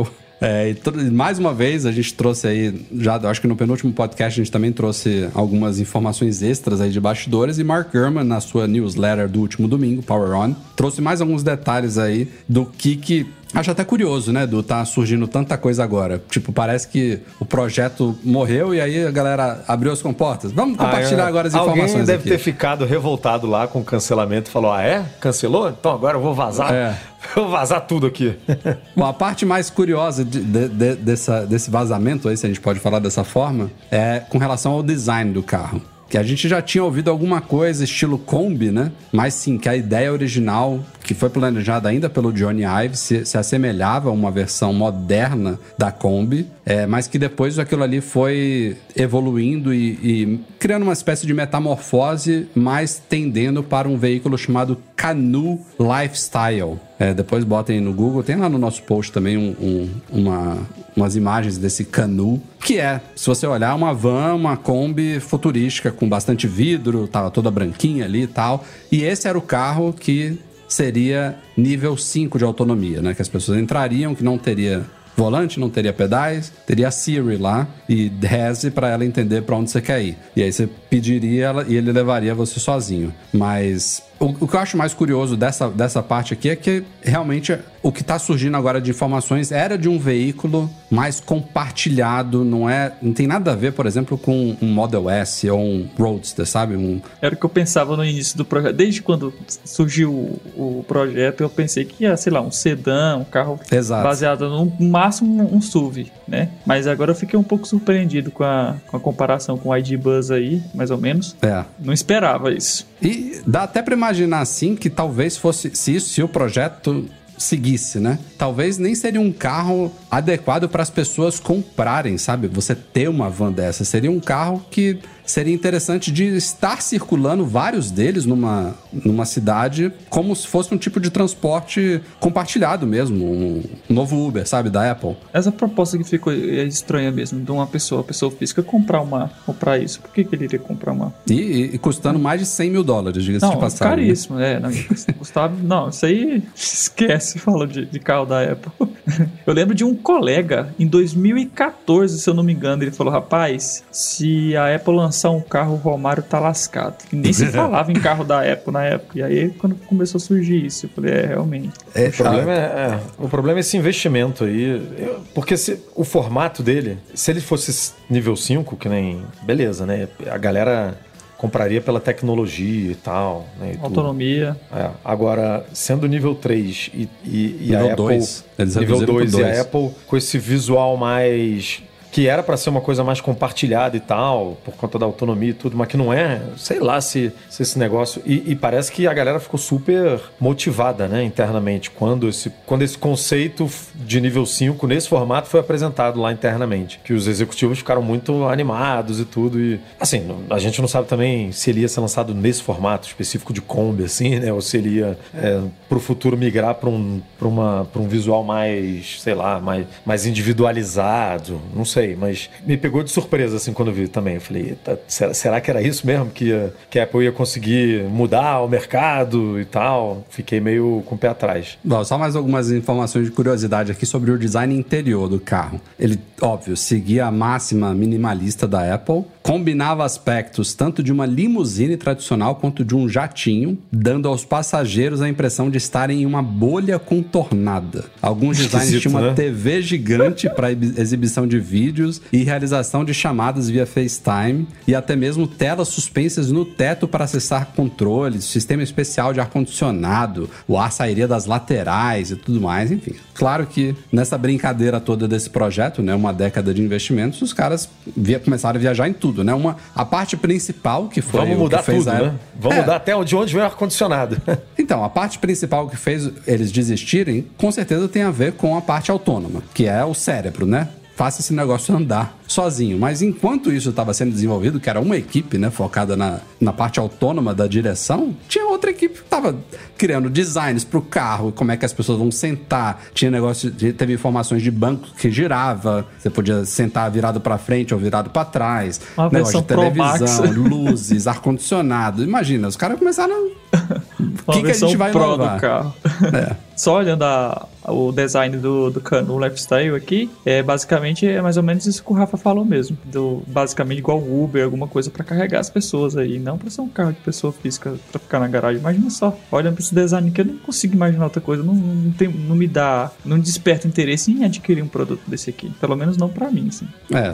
Speaker 2: E mais uma vez a gente trouxe aí, acho que no penúltimo podcast a gente também trouxe algumas informações extras aí de bastidores, e Mark Gurman, na sua newsletter do último domingo, Power On, trouxe mais alguns detalhes aí do que acho até curioso, né, tá surgindo tanta coisa agora. Tipo, parece que o projeto morreu e aí a galera abriu as comportas. Vamos compartilhar agora as informações
Speaker 3: Alguém deve
Speaker 2: aqui.
Speaker 3: ter ficado revoltado lá com o cancelamento e falou, Cancelou? Então agora eu vou vazar. Vou vazar tudo aqui.
Speaker 2: Bom, a parte mais curiosa desse vazamento aí, se a gente pode falar dessa forma, é com relação ao design do carro. Que a gente já tinha ouvido alguma coisa estilo Kombi, né? Mas sim, que a ideia original, que foi planejada ainda pelo Johnny Ive, se assemelhava a uma versão moderna da Kombi, mas que depois aquilo ali foi evoluindo e criando uma espécie de metamorfose, mas tendendo para um veículo chamado Canoo Lifestyle. Depois botem no Google, tem lá no nosso post também umas imagens desse Canoo, que se você olhar, uma van, uma Kombi futurística com bastante vidro, tava toda branquinha ali e tal. E esse era o carro que seria nível 5 de autonomia, né? Que as pessoas entrariam, que não teria volante, não teria pedais, teria a Siri lá e reze para ela entender para onde você quer ir. E aí você pediria ela e ele levaria você sozinho. Mas o que eu acho mais curioso dessa parte aqui é que realmente o que está surgindo agora de informações era de um veículo mais compartilhado, não tem nada a ver, por exemplo, com um Model S ou um Roadster, sabe?
Speaker 4: Era o que eu pensava no início do projeto. Desde quando surgiu o projeto, eu pensei que ia, sei lá, um sedã, um carro baseado no máximo um SUV, né? Mas agora eu fiquei um pouco surpreendido com a comparação com o ID Buzz aí, mais ou menos. Não esperava isso.
Speaker 2: E dá até para imaginar assim que talvez fosse, se o projeto seguisse, né? Talvez nem seria um carro adequado para as pessoas comprarem, sabe? Você ter uma van dessa. Seria um carro que seria interessante de estar circulando vários deles numa cidade como se fosse um tipo de transporte compartilhado mesmo, um novo Uber, sabe, da Apple.
Speaker 4: Essa proposta que ficou estranha mesmo, de uma pessoa física comprar isso. Por que ele iria comprar uma?
Speaker 2: E custando mais de $100 mil, diga-se de passagem.
Speaker 4: Caríssimo, né? Gustavo, isso aí esquece, fala de carro da Apple. Eu lembro de um colega, em 2014, se eu não me engano, ele falou, rapaz, se a Apple lançar um carro, o Romário tá lascado. E nem se falava em carro da Apple na época. E aí, quando começou a surgir isso, eu falei, realmente.
Speaker 3: O problema é esse investimento aí. Porque o formato dele, se ele fosse nível 5, que nem... Beleza, né? A galera compraria pela tecnologia e tal, né? E
Speaker 4: autonomia.
Speaker 3: Agora, sendo nível 3 e a Apple...
Speaker 2: Nível 2
Speaker 3: e a Apple com esse visual mais... que era para ser uma coisa mais compartilhada e tal, por conta da autonomia e tudo, mas que não é, sei lá se esse negócio... E parece que a galera ficou super motivada, né, internamente, quando esse conceito de nível 5, nesse formato, foi apresentado lá internamente. Que os executivos ficaram muito animados e tudo. E, assim, a gente não sabe também se ele ia ser lançado nesse formato específico de Kombi, assim, né, ou se ele ia, pro futuro, migrar para um visual mais, sei lá, mais individualizado, não sei. sei, mas me pegou de surpresa, assim, quando eu vi também. Eu falei, será que era isso mesmo? Que a Apple ia conseguir mudar o mercado e tal? Fiquei meio com o pé atrás.
Speaker 2: Bom, só mais algumas informações de curiosidade aqui sobre o design interior do carro. Ele, óbvio, seguia a máxima minimalista da Apple, combinava aspectos tanto de uma limusine tradicional quanto de um jatinho, dando aos passageiros a impressão de estarem em uma bolha contornada. Alguns designs tinham uma TV gigante para exibição de vídeos e realização de chamadas via FaceTime, e até mesmo telas suspensas no teto para acessar controles, sistema especial de ar-condicionado, o ar sairia das laterais e tudo mais, enfim. Claro que nessa brincadeira toda desse projeto, né, uma década de investimentos, os caras começaram a viajar em tudo, né? A parte principal que foi
Speaker 3: Vamos mudar
Speaker 2: fez
Speaker 3: tudo, né? Vamos mudar até de onde veio o ar-condicionado.
Speaker 2: Então, a parte principal que fez eles desistirem, com certeza tem a ver com a parte autônoma, que é o cérebro, né? Faça esse negócio andar sozinho. Mas enquanto isso estava sendo desenvolvido, que era uma equipe, né, focada na parte autônoma da direção, tinha outra equipe que estava criando designs para o carro, como é que as pessoas vão sentar. Tinha negócio, teve informações de banco que girava, você podia sentar virado para frente ou virado para trás.
Speaker 4: Uma
Speaker 2: negócio de televisão,
Speaker 4: Pro Max.
Speaker 2: Luzes, ar-condicionado. Imagina, os caras começaram... O que a gente vai
Speaker 4: Pro
Speaker 2: inovar?
Speaker 4: do carro.
Speaker 2: É.
Speaker 4: Só olhando o design do Cano Lifestyle aqui, basicamente é mais ou menos isso que o Rafa falou mesmo. Basicamente igual o Uber, alguma coisa pra carregar as pessoas aí. Não pra ser um carro de pessoa física pra ficar na garagem. Imagina só, olhando pra esse design aqui, eu não consigo imaginar outra coisa. Não desperta interesse em adquirir um produto desse aqui. Pelo menos não pra mim, assim.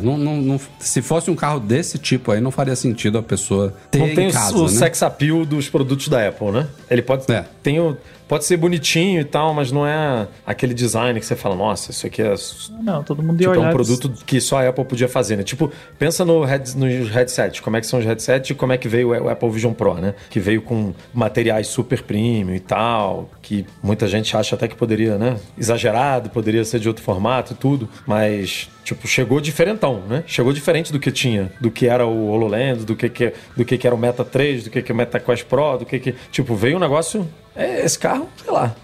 Speaker 2: Se fosse um carro desse tipo aí, não faria sentido a pessoa ter
Speaker 3: não tem
Speaker 2: em casa,
Speaker 3: o
Speaker 2: né?
Speaker 3: sex appeal dos produtos da Apple, né? Ele pode... Pode ser bonitinho e tal, mas não é aquele design que você fala, nossa, isso aqui é...
Speaker 4: Não, todo mundo ia
Speaker 3: tipo,
Speaker 4: olhar...
Speaker 3: é um produto que só a Apple podia fazer, né? Tipo, pensa nos headsets. Como é que são os headsets e como é que veio o Apple Vision Pro, né? Que veio com materiais super premium e tal, que muita gente acha até que poderia, né? Exagerado, poderia ser de outro formato e tudo, mas... Tipo, chegou diferentão, né? Chegou diferente do que tinha, do que era o HoloLens, do que era o Meta 3, do que é o Meta Quest Pro, Tipo, veio um negócio... esse carro, sei lá...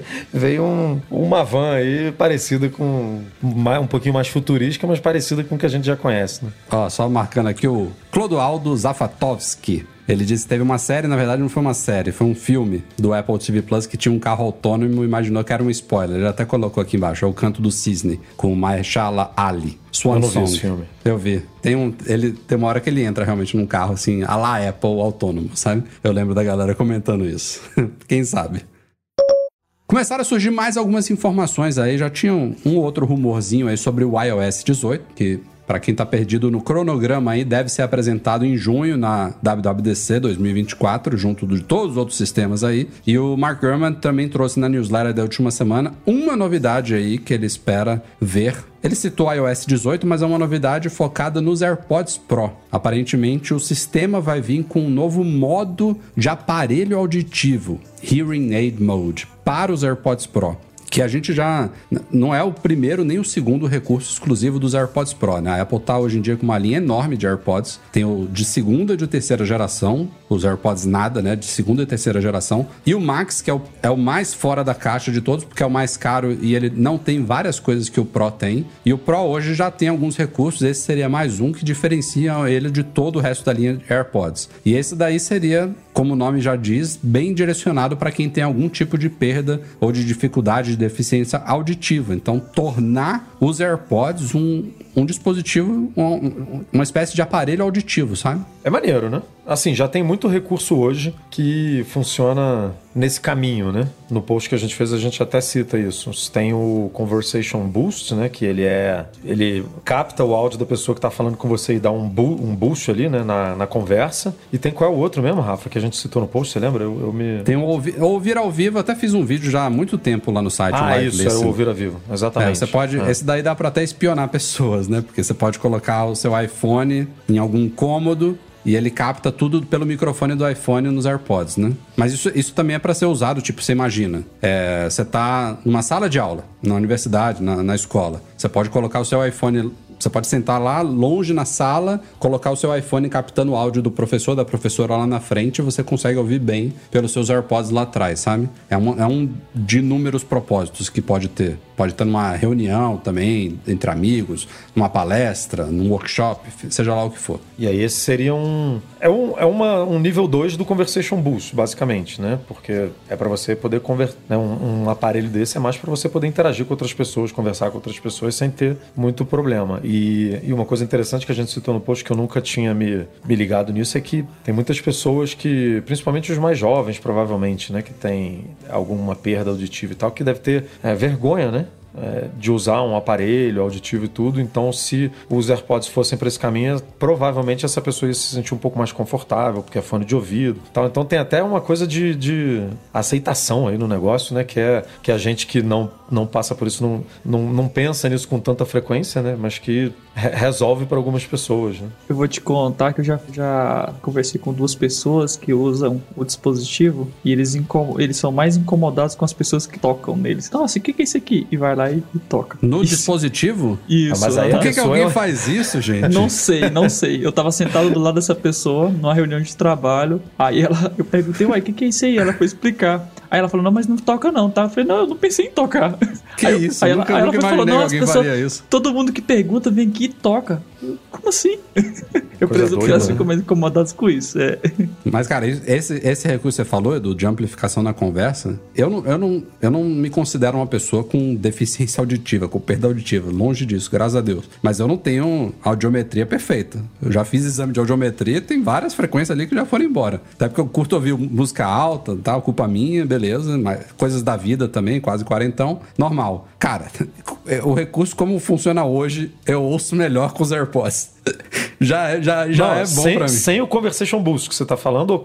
Speaker 3: Veio uma van aí parecida com... um pouquinho mais futurística, mas parecida com o que a gente já conhece, né?
Speaker 2: Ó, só marcando aqui o Clodoaldo Zafatovski. Ele disse que teve uma série, na verdade não foi uma série, foi um filme do Apple TV Plus que tinha um carro autônomo e imaginou que era um spoiler. Ele até colocou aqui embaixo, é o Canto do Cisne, com Mahershala Ali. Swan
Speaker 3: Eu não
Speaker 2: Song.
Speaker 3: vi esse filme.
Speaker 2: Eu vi. Tem uma hora que ele entra realmente num carro assim, a la Apple autônomo, sabe? Eu lembro da galera comentando isso. Quem sabe? Começaram a surgir mais algumas informações aí, já tinha um outro rumorzinho aí sobre o iOS 18, que para quem tá perdido no cronograma aí, deve ser apresentado em junho na WWDC 2024, junto de todos os outros sistemas aí. E o Mark Gurman também trouxe na newsletter da última semana uma novidade aí que ele espera ver. Ele citou o iOS 18, mas é uma novidade focada nos AirPods Pro. Aparentemente, o sistema vai vir com um novo modo de aparelho auditivo, Hearing Aid Mode, para os AirPods Pro. Que a gente já... Não é o primeiro nem o segundo recurso exclusivo dos AirPods Pro, né? A Apple tá hoje em dia com uma linha enorme de AirPods. Tem o de segunda e de terceira geração. Os AirPods nada, né? De segunda e terceira geração. E o Max, que é o mais fora da caixa de todos, porque é o mais caro e ele não tem várias coisas que o Pro tem. E o Pro hoje já tem alguns recursos. Esse seria mais um que diferencia ele de todo o resto da linha AirPods. E esse daí seria, como o nome já diz, bem direcionado para quem tem algum tipo de perda ou de dificuldade de deficiência auditiva. Então, tornar os AirPods um dispositivo, uma espécie de aparelho auditivo, sabe?
Speaker 3: É maneiro, né? Assim, já tem muito recurso hoje que funciona nesse caminho, né? No post que a gente fez, a gente até cita isso. Tem o Conversation Boost, né? Que ele capta o áudio da pessoa que tá falando com você e dá um boost ali, né? Na conversa. E tem qual é o outro mesmo, Rafa, que a gente citou no post, você lembra?
Speaker 2: Tem o Ouvir ao Vivo, até fiz um vídeo já há muito tempo lá no site.
Speaker 3: Isso, é o Ouvir ao Vivo, exatamente.
Speaker 2: Você pode, esse daí dá pra até espionar pessoas, né? Porque você pode colocar o seu iPhone em algum cômodo e ele capta tudo pelo microfone do iPhone nos AirPods, né? Mas isso também é para ser usado, tipo, você imagina. Você tá numa sala de aula, na universidade, na escola. Você pode colocar o seu iPhone, Você pode sentar lá longe na sala, colocar o seu iPhone captando o áudio do professor, da professora lá na frente, e você consegue ouvir bem pelos seus AirPods lá atrás, sabe? É um de inúmeros propósitos que pode ter. Pode ter numa reunião também, entre amigos, numa palestra, num workshop, seja lá o que for.
Speaker 3: E aí esse seria um nível 2 do Conversation Boost, basicamente, né? Porque é para você poder conversar, né? Um aparelho desse é mais para você poder interagir com outras pessoas, conversar com outras pessoas sem ter muito problema. E uma coisa interessante que a gente citou no post, que eu nunca tinha me ligado nisso, é que tem muitas pessoas que, principalmente os mais jovens, provavelmente, né? Que tem alguma perda auditiva e tal, que deve ter vergonha, né? De usar um aparelho auditivo e tudo. Então, se os AirPods fossem para esse caminho, provavelmente essa pessoa ia se sentir um pouco mais confortável, porque é fone de ouvido e tal. Então tem até uma coisa de aceitação aí no negócio, né? Que a gente que não passa por isso, não pensa nisso com tanta frequência, né? Mas que resolve para algumas pessoas, né?
Speaker 4: Eu vou te contar que eu já conversei com 2 pessoas que usam o dispositivo e eles são mais incomodados com as pessoas que tocam neles. Nossa, o que é isso aqui? E vai lá e toca.
Speaker 2: No dispositivo?
Speaker 4: Isso.
Speaker 3: Mas aí
Speaker 2: por que alguém faz isso, gente?
Speaker 4: Não sei. Eu tava sentado do lado dessa pessoa numa reunião de trabalho. Aí eu perguntei, uai, o que é isso aí? Ela foi explicar. Aí ela falou, não, mas não toca não, tá? Eu falei, não, eu não pensei em tocar.
Speaker 2: Que
Speaker 4: aí,
Speaker 2: isso?
Speaker 4: Aí
Speaker 2: ela
Speaker 4: falou, não, as pessoas,
Speaker 2: faria isso.
Speaker 4: todo mundo que pergunta vem aqui e toca. Como assim? Eu preciso que elas ficam mais incomodadas com isso.
Speaker 2: Mas, cara, esse recurso que você falou, Edu, de amplificação na conversa, eu não me considero uma pessoa com deficiência auditiva, com perda auditiva. Longe disso, graças a Deus. Mas eu não tenho audiometria perfeita. Eu já fiz exame de audiometria, tem várias frequências ali que já foram embora. Até porque eu curto ouvir música alta, tá? Culpa minha, beleza. Mas coisas da vida também, quase quarentão, normal. Cara, o recurso como funciona hoje, eu ouço melhor com os AirPods. Já é bom pra mim.
Speaker 3: Sem o Conversation Boost que você tá falando?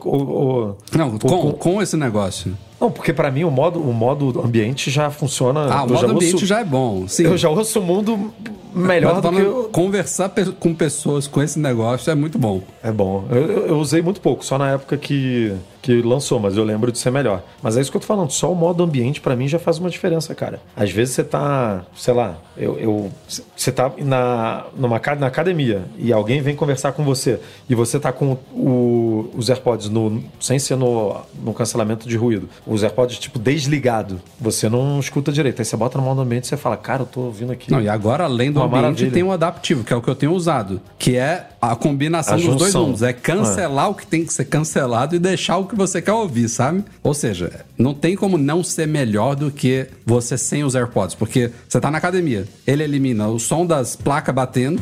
Speaker 2: Não, com esse negócio.
Speaker 3: Não, porque pra mim o modo ambiente já funciona...
Speaker 2: o modo ambiente já é bom, sim.
Speaker 3: Eu já ouço o mundo melhor do que...
Speaker 2: Conversar com pessoas com esse negócio é muito bom.
Speaker 3: É bom. Eu usei muito pouco, só na época que lançou, mas eu lembro de ser melhor. Mas é isso que eu tô falando, só o modo ambiente pra mim já faz uma diferença, cara. Às vezes você tá, sei lá, você tá na academia e alguém vem conversar com você e você tá com os AirPods sem ser no cancelamento de ruído, os AirPods tipo desligado, você não escuta direito. Aí você bota no modo ambiente e você fala, cara, eu tô ouvindo aqui.
Speaker 2: Não, e agora além do ambiente tem um adaptivo, que é o que eu tenho usado, que é a combinação dos dois mundos. É cancelar o que tem que ser cancelado e deixar o que você quer ouvir, sabe? Ou seja, não tem como não ser melhor do que você sem os AirPods, porque você tá na academia, ele elimina o som das placas batendo,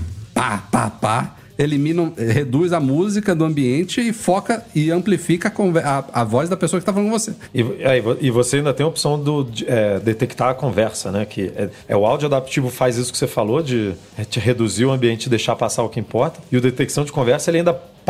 Speaker 2: pá, reduz a música do ambiente e foca e amplifica a voz da pessoa que tá falando com você.
Speaker 3: E você ainda tem a opção de detectar a conversa, né? Que o áudio adaptivo faz isso que você falou, de te reduzir o ambiente e deixar passar o que importa. E o detecção de conversa, ele ainda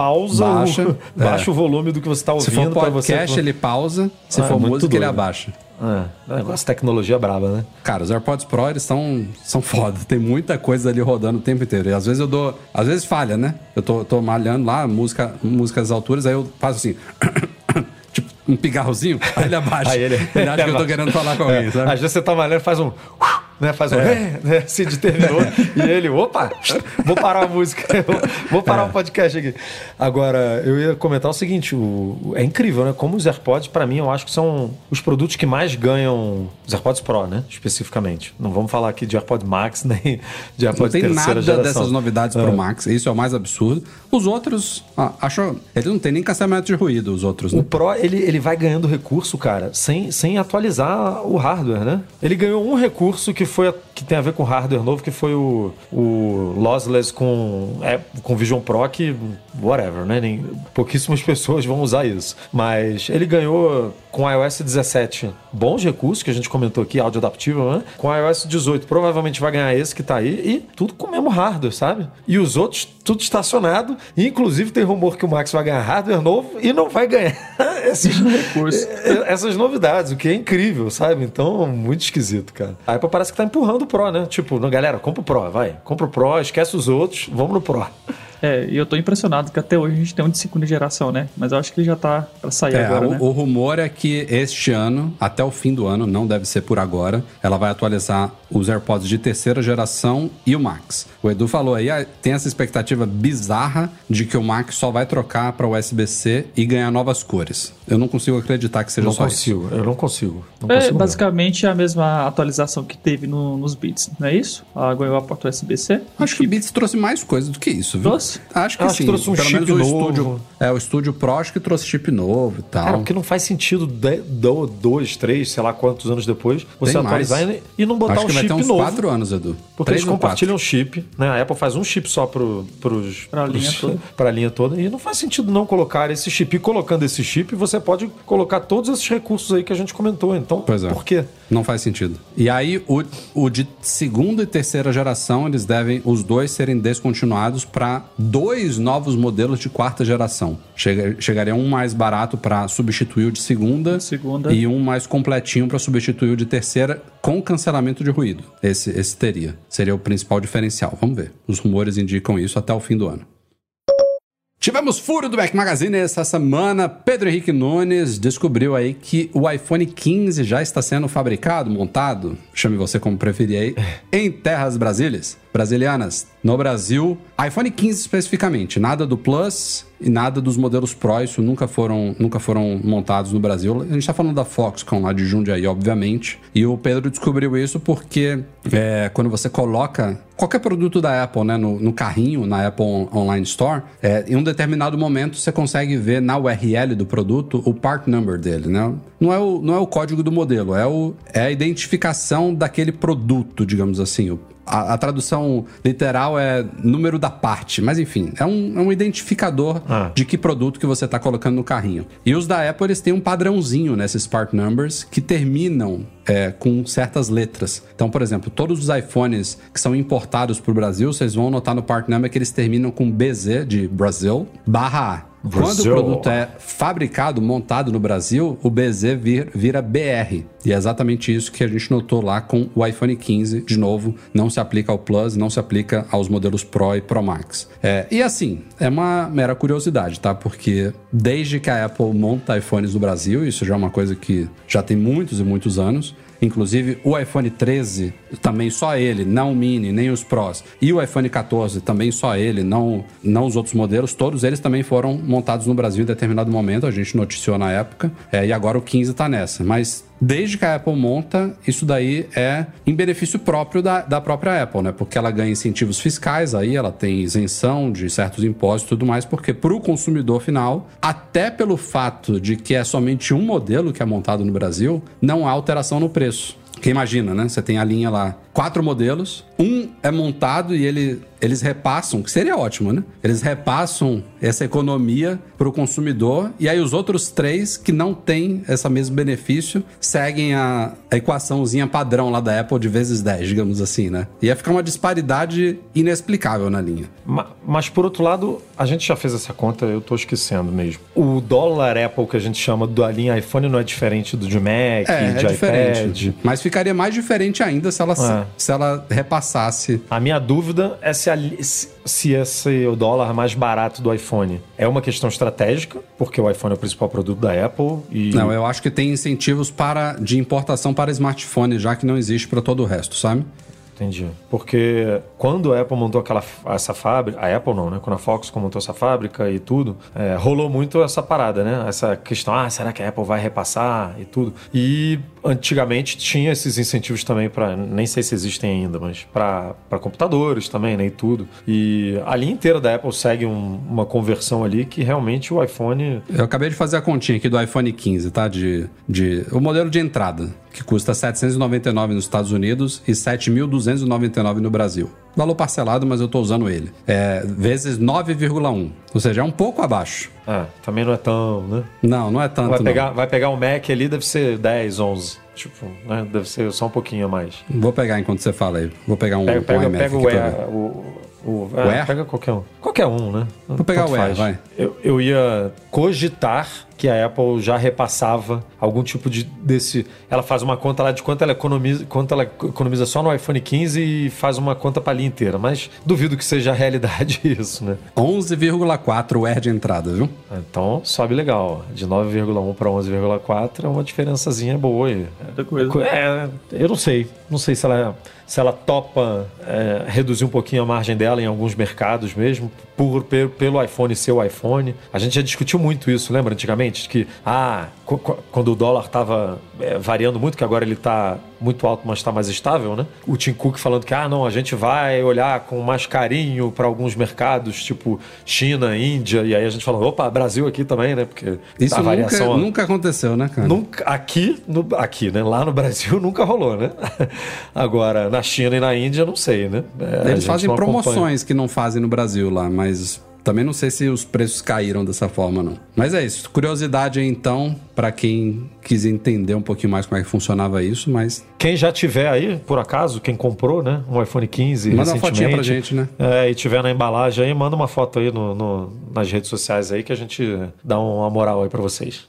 Speaker 3: baixa o volume do que você está ouvindo.
Speaker 2: Se for podcast, ele pausa. Se for música, ele abaixa.
Speaker 3: Negócio tecnologia braba, né?
Speaker 2: Cara, os AirPods Pro, eles são foda. Tem muita coisa ali rodando o tempo inteiro. E às vezes às vezes falha, né? Eu tô malhando lá, músicas alturas, aí eu faço assim... tipo, um pigarrozinho, aí ele abaixa. Aí ele acha que eu tô querendo falar com alguém, sabe?
Speaker 3: Às vezes você tá malhando, faz um... né? Faz um... Cid terminou. E ele, opa, vou parar a música. Vou parar o podcast aqui. Agora, eu ia comentar o seguinte, é incrível, né? Como os AirPods, pra mim, eu acho que são os produtos que mais ganham... Os AirPods Pro, né? Especificamente. Não vamos falar aqui de AirPods Max, nem de AirPods terceira geração.
Speaker 2: Não tem nada dessas novidades pro Max. Isso é o mais absurdo. Os outros, eles não tem nem cancelamento de ruído, os outros, né?
Speaker 3: O Pro, ele vai ganhando recurso, cara, sem atualizar o hardware, né? Ele ganhou um recurso que tem a ver com hardware novo, que foi o lossless com Vision Pro, que whatever, né? Pouquíssimas pessoas vão usar isso. Mas ele ganhou com iOS 17 bons recursos, que a gente comentou aqui, áudio adaptivo, né? Com iOS 18 provavelmente vai ganhar esse que tá aí, e tudo com o mesmo hardware, sabe? E os outros, tudo estacionado, e inclusive tem rumor que o Max vai ganhar hardware novo e não vai ganhar essas novidades, o que é incrível, sabe? Então, muito esquisito, cara. A Apple parece que tá empurrando o Pro, né? Tipo, galera, compra o Pro, vai. Compra o Pro, esquece os outros, vamos no Pro.
Speaker 4: E eu tô impressionado que até hoje a gente tem um de 5ª geração, né? Mas eu acho que ele já tá pra sair agora, né?
Speaker 2: O rumor é que este ano, até o fim do ano, não deve ser por agora, ela vai atualizar os AirPods de 3ª geração e o Max. O Edu falou aí, tem essa expectativa bizarra de que o Max só vai trocar para USB-C e ganhar novas cores. Eu não consigo acreditar que seja só isso.
Speaker 3: Eu não consigo.
Speaker 4: Basicamente é a mesma atualização que teve nos Beats, não é isso? Ganhou a porta USB-C.
Speaker 2: Acho que o Beats trouxe mais coisa do que isso, viu?
Speaker 4: Trouxe?
Speaker 2: Acho que sim. Que
Speaker 3: trouxe um
Speaker 2: Pelo
Speaker 3: chip
Speaker 2: menos
Speaker 3: novo.
Speaker 2: O Studio Pro acho que trouxe chip novo e tal.
Speaker 3: Cara, porque não faz sentido 2, 3, sei lá quantos anos depois, você
Speaker 2: Tem
Speaker 3: atualizar e não botar
Speaker 2: acho
Speaker 3: um
Speaker 2: que
Speaker 3: chip
Speaker 2: vai ter uns
Speaker 3: novo.
Speaker 2: 4 anos, Edu.
Speaker 3: Porque eles compartilham chip, né? A Apple faz um chip só pra linha toda. E não faz sentido não colocar esse chip. E colocando esse chip, você pode colocar todos esses recursos aí que a gente comentou. Então, por quê?
Speaker 2: Não faz sentido. E aí, o de 2ª e 3ª geração, eles devem, os dois, serem descontinuados para 2 novos modelos de 4ª geração. Chegaria um mais barato para substituir o de 2ª e um mais completinho para substituir o de 3ª com cancelamento de ruído. Esse teria. Seria o principal diferencial. Vamos ver. Os rumores indicam isso até o fim do ano. Tivemos furo do Mac Magazine essa semana. Pedro Henrique Nunes descobriu aí que o iPhone 15 já está sendo fabricado, montado, chame você como preferir aí, em terras brasilianas. No Brasil, iPhone 15 especificamente, nada do Plus e nada dos modelos Pro, isso nunca foram montados no Brasil. A gente está falando da Foxconn lá de Jundiaí, obviamente, e o Pedro descobriu isso porque quando você coloca qualquer produto da Apple, né, no carrinho, na Apple Online Store, em um determinado momento você consegue ver na URL do produto o part number dele, né? Não é o código do modelo, é a identificação daquele produto, digamos assim. A tradução literal é número da parte, mas enfim, é um identificador de que produto que você está colocando no carrinho. E os da Apple, eles têm um padrãozinho nesses part numbers que terminam com certas letras. Então, por exemplo, todos os iPhones que são importados para o Brasil, vocês vão notar no part number que eles terminam com BZ de Brasil /A. Quando o produto é fabricado, montado no Brasil, o BZ vira BR. E é exatamente isso que a gente notou lá com o iPhone 15. De novo, não se aplica ao Plus, não se aplica aos modelos Pro e Pro Max. E assim, é uma mera curiosidade, tá? Porque desde que a Apple monta iPhones no Brasil, isso já é uma coisa que já tem muitos e muitos anos. Inclusive, o iPhone 13, também só ele, não o Mini, nem os Pros. E o iPhone 14, também só ele, não os outros modelos. Todos eles também foram montados no Brasil em determinado momento. A gente noticiou na época. E agora o 15 tá nessa. Mas desde que a Apple monta, isso daí é em benefício próprio da própria Apple, né? Porque ela ganha incentivos fiscais, aí ela tem isenção de certos impostos e tudo mais, porque para o consumidor final, até pelo fato de que é somente um modelo que é montado no Brasil, não há alteração no preço. Porque imagina, né? Você tem a linha lá, 4 modelos, um é montado e eles repassam, que seria ótimo, né? Eles repassam essa economia para o consumidor e aí os outros 3 que não têm esse mesmo benefício seguem a equaçãozinha padrão lá da Apple de vezes 10, digamos assim, né? Ia ficar uma disparidade inexplicável na linha.
Speaker 3: Mas por outro lado, a gente já fez essa conta, eu tô esquecendo mesmo. O dólar Apple que a gente chama da linha iPhone não é diferente do de Mac, de
Speaker 2: diferente,
Speaker 3: iPad.
Speaker 2: Mas ficaria mais diferente ainda se ela repassasse.
Speaker 3: A minha dúvida é se esse o dólar mais barato do iPhone é uma questão estratégica, porque o iPhone é o principal produto da Apple.
Speaker 2: Não, eu acho que tem incentivos de importação para smartphone, já que não existe para todo o resto, sabe?
Speaker 3: Entendi. Porque quando a Apple montou essa fábrica... A Apple não, né? Quando a Foxconn montou essa fábrica e tudo, rolou muito essa parada, né? Essa questão, será que a Apple vai repassar e tudo? E antigamente tinha esses incentivos também para... Nem sei se existem ainda, mas para computadores também, né? E tudo. E a linha inteira da Apple segue uma conversão ali que realmente o iPhone...
Speaker 2: Eu acabei de fazer a continha aqui do iPhone 15, tá? O modelo de entrada, que custa R$799 nos Estados Unidos e R$7.299 no Brasil. Valor parcelado, mas eu tô usando ele. Vezes 9,1. Ou seja, é um pouco abaixo.
Speaker 3: Também não é tão, né?
Speaker 2: Não é tanto,
Speaker 3: vai pegar um Mac ali, deve ser 10, 11. Tipo, né? Deve ser só um pouquinho a mais.
Speaker 2: Vou pegar enquanto você fala aí. Vou pegar um
Speaker 3: Pega
Speaker 2: iMac
Speaker 3: o Air. Pega qualquer um. Qualquer um, né?
Speaker 2: Vou pegar o Air, vai.
Speaker 3: Eu ia cogitar que a Apple já repassava algum tipo desse... Ela faz uma conta lá de quanto ela economiza só no iPhone 15 e faz uma conta para a linha inteira. Mas duvido que seja a realidade isso, né?
Speaker 2: 11,4 o R de entrada, viu?
Speaker 3: Então sobe legal. De 9,1 para 11,4 é uma diferençazinha boa aí. Eu não sei. Não sei se ela topa reduzir um pouquinho a margem dela em alguns mercados mesmo, pelo iPhone ser o iPhone. A gente já discutiu muito isso, lembra antigamente? Que quando o dólar estava variando muito, que agora ele está muito alto, mas está mais estável, né? O Tim Cook falando que a gente vai olhar com mais carinho para alguns mercados, tipo China, Índia, e aí a gente fala, opa, Brasil aqui também, né? Porque
Speaker 2: isso a variação nunca aconteceu, né, cara?
Speaker 3: Aqui, né? Lá no Brasil nunca rolou, né? Agora, na China e na Índia, não sei, né?
Speaker 2: Eles fazem promoções que não fazem no Brasil lá, mas também não sei se os preços caíram dessa forma, não. Mas é isso. Curiosidade aí, então, para quem quis entender um pouquinho mais como é que funcionava isso, mas...
Speaker 3: Quem já tiver aí, por acaso, quem comprou, né? Um iPhone 15
Speaker 2: manda uma fotinha pra gente, né?
Speaker 3: E tiver na embalagem aí, manda uma foto aí nas redes sociais aí que a gente dá uma moral aí pra vocês.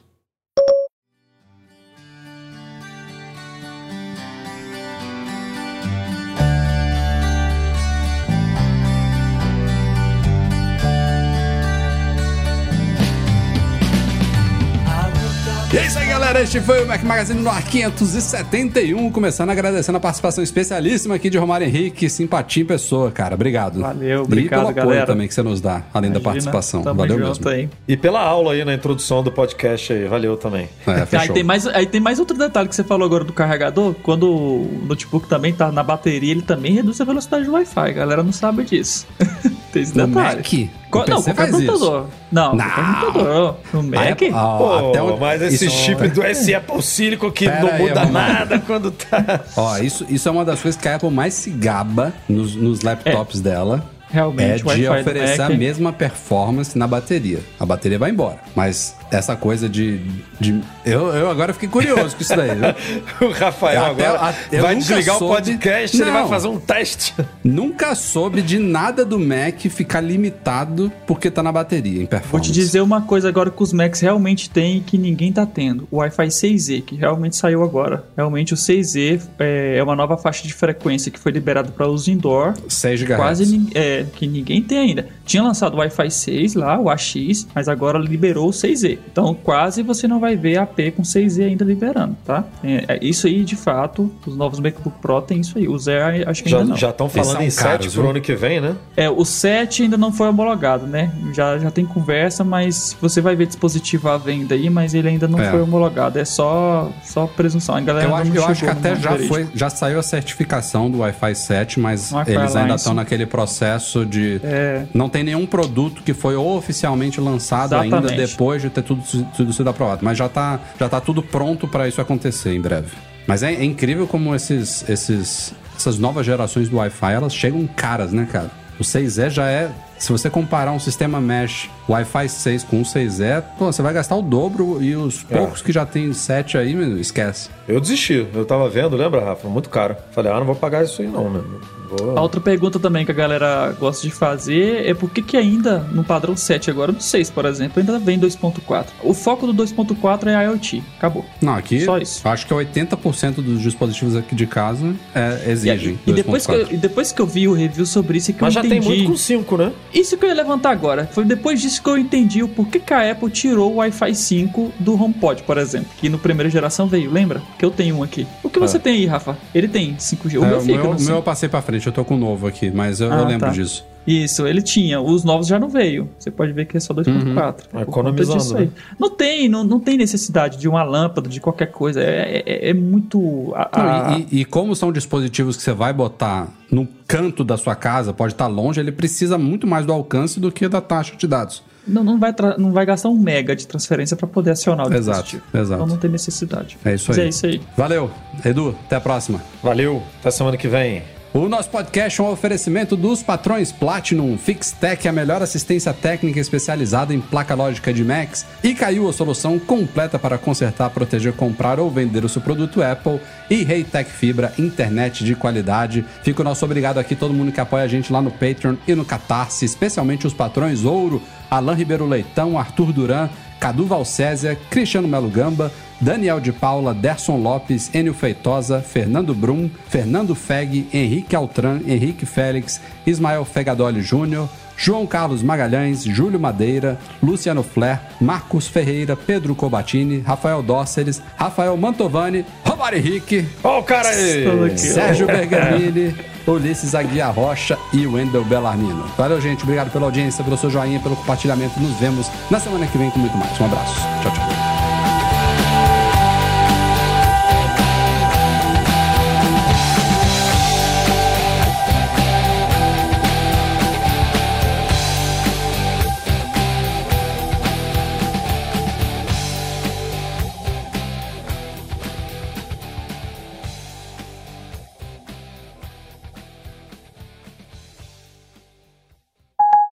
Speaker 2: E é isso aí, galera. Este foi o Mac Magazine no ar 571. Começando agradecendo a participação especialíssima aqui de Romário Henrique. Simpatia em pessoa, cara. Obrigado.
Speaker 4: Valeu, obrigado,
Speaker 2: e pelo
Speaker 4: galera.
Speaker 2: apoio também que você nos dá, além da participação. Valeu mesmo.
Speaker 4: Aí.
Speaker 3: E pela aula aí na introdução do podcast aí. Valeu também.
Speaker 2: Fechou.
Speaker 4: Aí tem mais outro detalhe que você falou agora do carregador. Quando o notebook também tá na bateria, ele também reduz a velocidade do Wi-Fi. A galera não sabe disso. Tem esse detalhe.
Speaker 2: Não,
Speaker 4: qualquer computador. Não, computador. No Mac?
Speaker 3: Mas esse chip do Apple Silicon que não muda nada quando tá...
Speaker 2: Isso é uma das coisas que a Apple mais se gaba nos laptops dela.
Speaker 4: Realmente,
Speaker 2: de oferecer a mesma performance na bateria. A bateria vai embora. Mas essa coisa eu agora fiquei curioso com isso daí, viu?
Speaker 3: O Rafael vai desligar o podcast, ele vai fazer um teste.
Speaker 2: Nunca soube de nada do Mac ficar limitado porque tá na bateria, em performance.
Speaker 4: Vou te dizer uma coisa agora que os Macs realmente têm que ninguém tá tendo. O Wi-Fi 6E, que realmente saiu agora. Realmente o 6E é uma nova faixa de frequência que foi liberada para uso indoor.
Speaker 2: 6 GHz.
Speaker 4: Quase que ninguém tem ainda. Tinha lançado o Wi-Fi 6 lá, o AX, mas agora liberou o 6E. Então quase você não vai ver AP com 6E ainda liberando, tá? Isso aí, de fato, os novos MacBook Pro tem isso aí. O Zero, acho que ainda não.
Speaker 3: Já estão falando em 7 pro ano que vem, né?
Speaker 4: O 7 ainda não foi homologado, né? Já tem conversa, mas você vai ver dispositivo à venda aí, mas ele ainda não foi homologado. É só presunção. A galera
Speaker 2: eu acho que até já saiu a certificação do Wi-Fi 7, mas eles ainda estão naquele processo de... Não tem nenhum produto que foi oficialmente lançado ainda depois de ter tudo sido aprovado. Mas já tá tudo pronto para isso acontecer em breve. Mas é incrível como essas novas gerações do Wi-Fi, elas chegam caras, né, cara? O 6E já é... Se você comparar um sistema mesh Wi-Fi 6 com um 6E, você vai gastar o dobro, e os poucos que já tem 7 aí, esquece.
Speaker 3: Eu desisti. Eu tava vendo, lembra, Rafa? Muito caro. Falei, não vou pagar isso aí não, né?
Speaker 4: A outra pergunta também que a galera gosta de fazer é por que ainda no padrão 7 agora, no 6, por exemplo, ainda vem 2.4. O foco do 2.4 é IoT. Acabou.
Speaker 2: Não, aqui
Speaker 4: só isso.
Speaker 2: Acho que 80% dos dispositivos aqui de casa exigem
Speaker 4: 2.4. E depois que eu vi o review sobre isso, que
Speaker 3: mas
Speaker 4: eu
Speaker 3: entendi... Mas já tem muito com 5, né?
Speaker 4: Isso que eu ia levantar agora. Foi depois disso que eu entendi o porquê que a Apple tirou o Wi-Fi 5 do HomePod, por exemplo. Que no primeira geração veio, lembra? Que eu tenho um aqui. O que você tem aí, Rafa? Ele tem 5G. O meu fica no 5.
Speaker 2: O meu eu passei pra frente, eu tô com o novo aqui, mas eu lembro disso.
Speaker 4: Isso, ele tinha. Os novos já não veio. Você pode ver que é só 2.4.
Speaker 3: Economizando, né?
Speaker 4: Não tem necessidade de uma lâmpada, de qualquer coisa. É muito...
Speaker 2: E como são dispositivos que você vai botar no canto da sua casa, pode estar longe, ele precisa muito mais do alcance do que da taxa de dados.
Speaker 4: Não vai gastar 1 mega de transferência para poder acionar o dispositivo.
Speaker 2: Exato.
Speaker 4: Então não tem necessidade.
Speaker 2: É isso aí.
Speaker 4: É isso aí.
Speaker 2: Valeu. Edu, até a próxima.
Speaker 3: Valeu. Até semana que vem.
Speaker 2: O nosso podcast é um oferecimento dos patrões Platinum, Fixtech, a melhor assistência técnica especializada em placa lógica de Macs, e Caiu, a solução completa para consertar, proteger, comprar ou vender o seu produto Apple, e Reitec Fibra, internet de qualidade. Fica o nosso obrigado aqui, todo mundo que apoia a gente lá no Patreon e no Catarse, especialmente os patrões Ouro, Alain Ribeiro Leitão, Arthur Duran, Cadu Valcésia, Cristiano Melo Gamba, Daniel de Paula, Derson Lopes, Enio Feitosa, Fernando Brum, Fernando Feg, Henrique Altran, Henrique Félix, Ismael Fegadoli Júnior, João Carlos Magalhães, Júlio Madeira, Luciano Flair, Marcos Ferreira, Pedro Cobatini, Rafael Dóceres, Rafael Mantovani, Romário Henrique,
Speaker 3: ó o cara aí,
Speaker 2: Sérgio Bergamini, Ulisses Aguiar Rocha e Wendel Bellarmino. Valeu, gente. Obrigado pela audiência, pelo seu joinha, pelo compartilhamento. Nos vemos na semana que vem com muito mais. Um abraço. Tchau, tchau.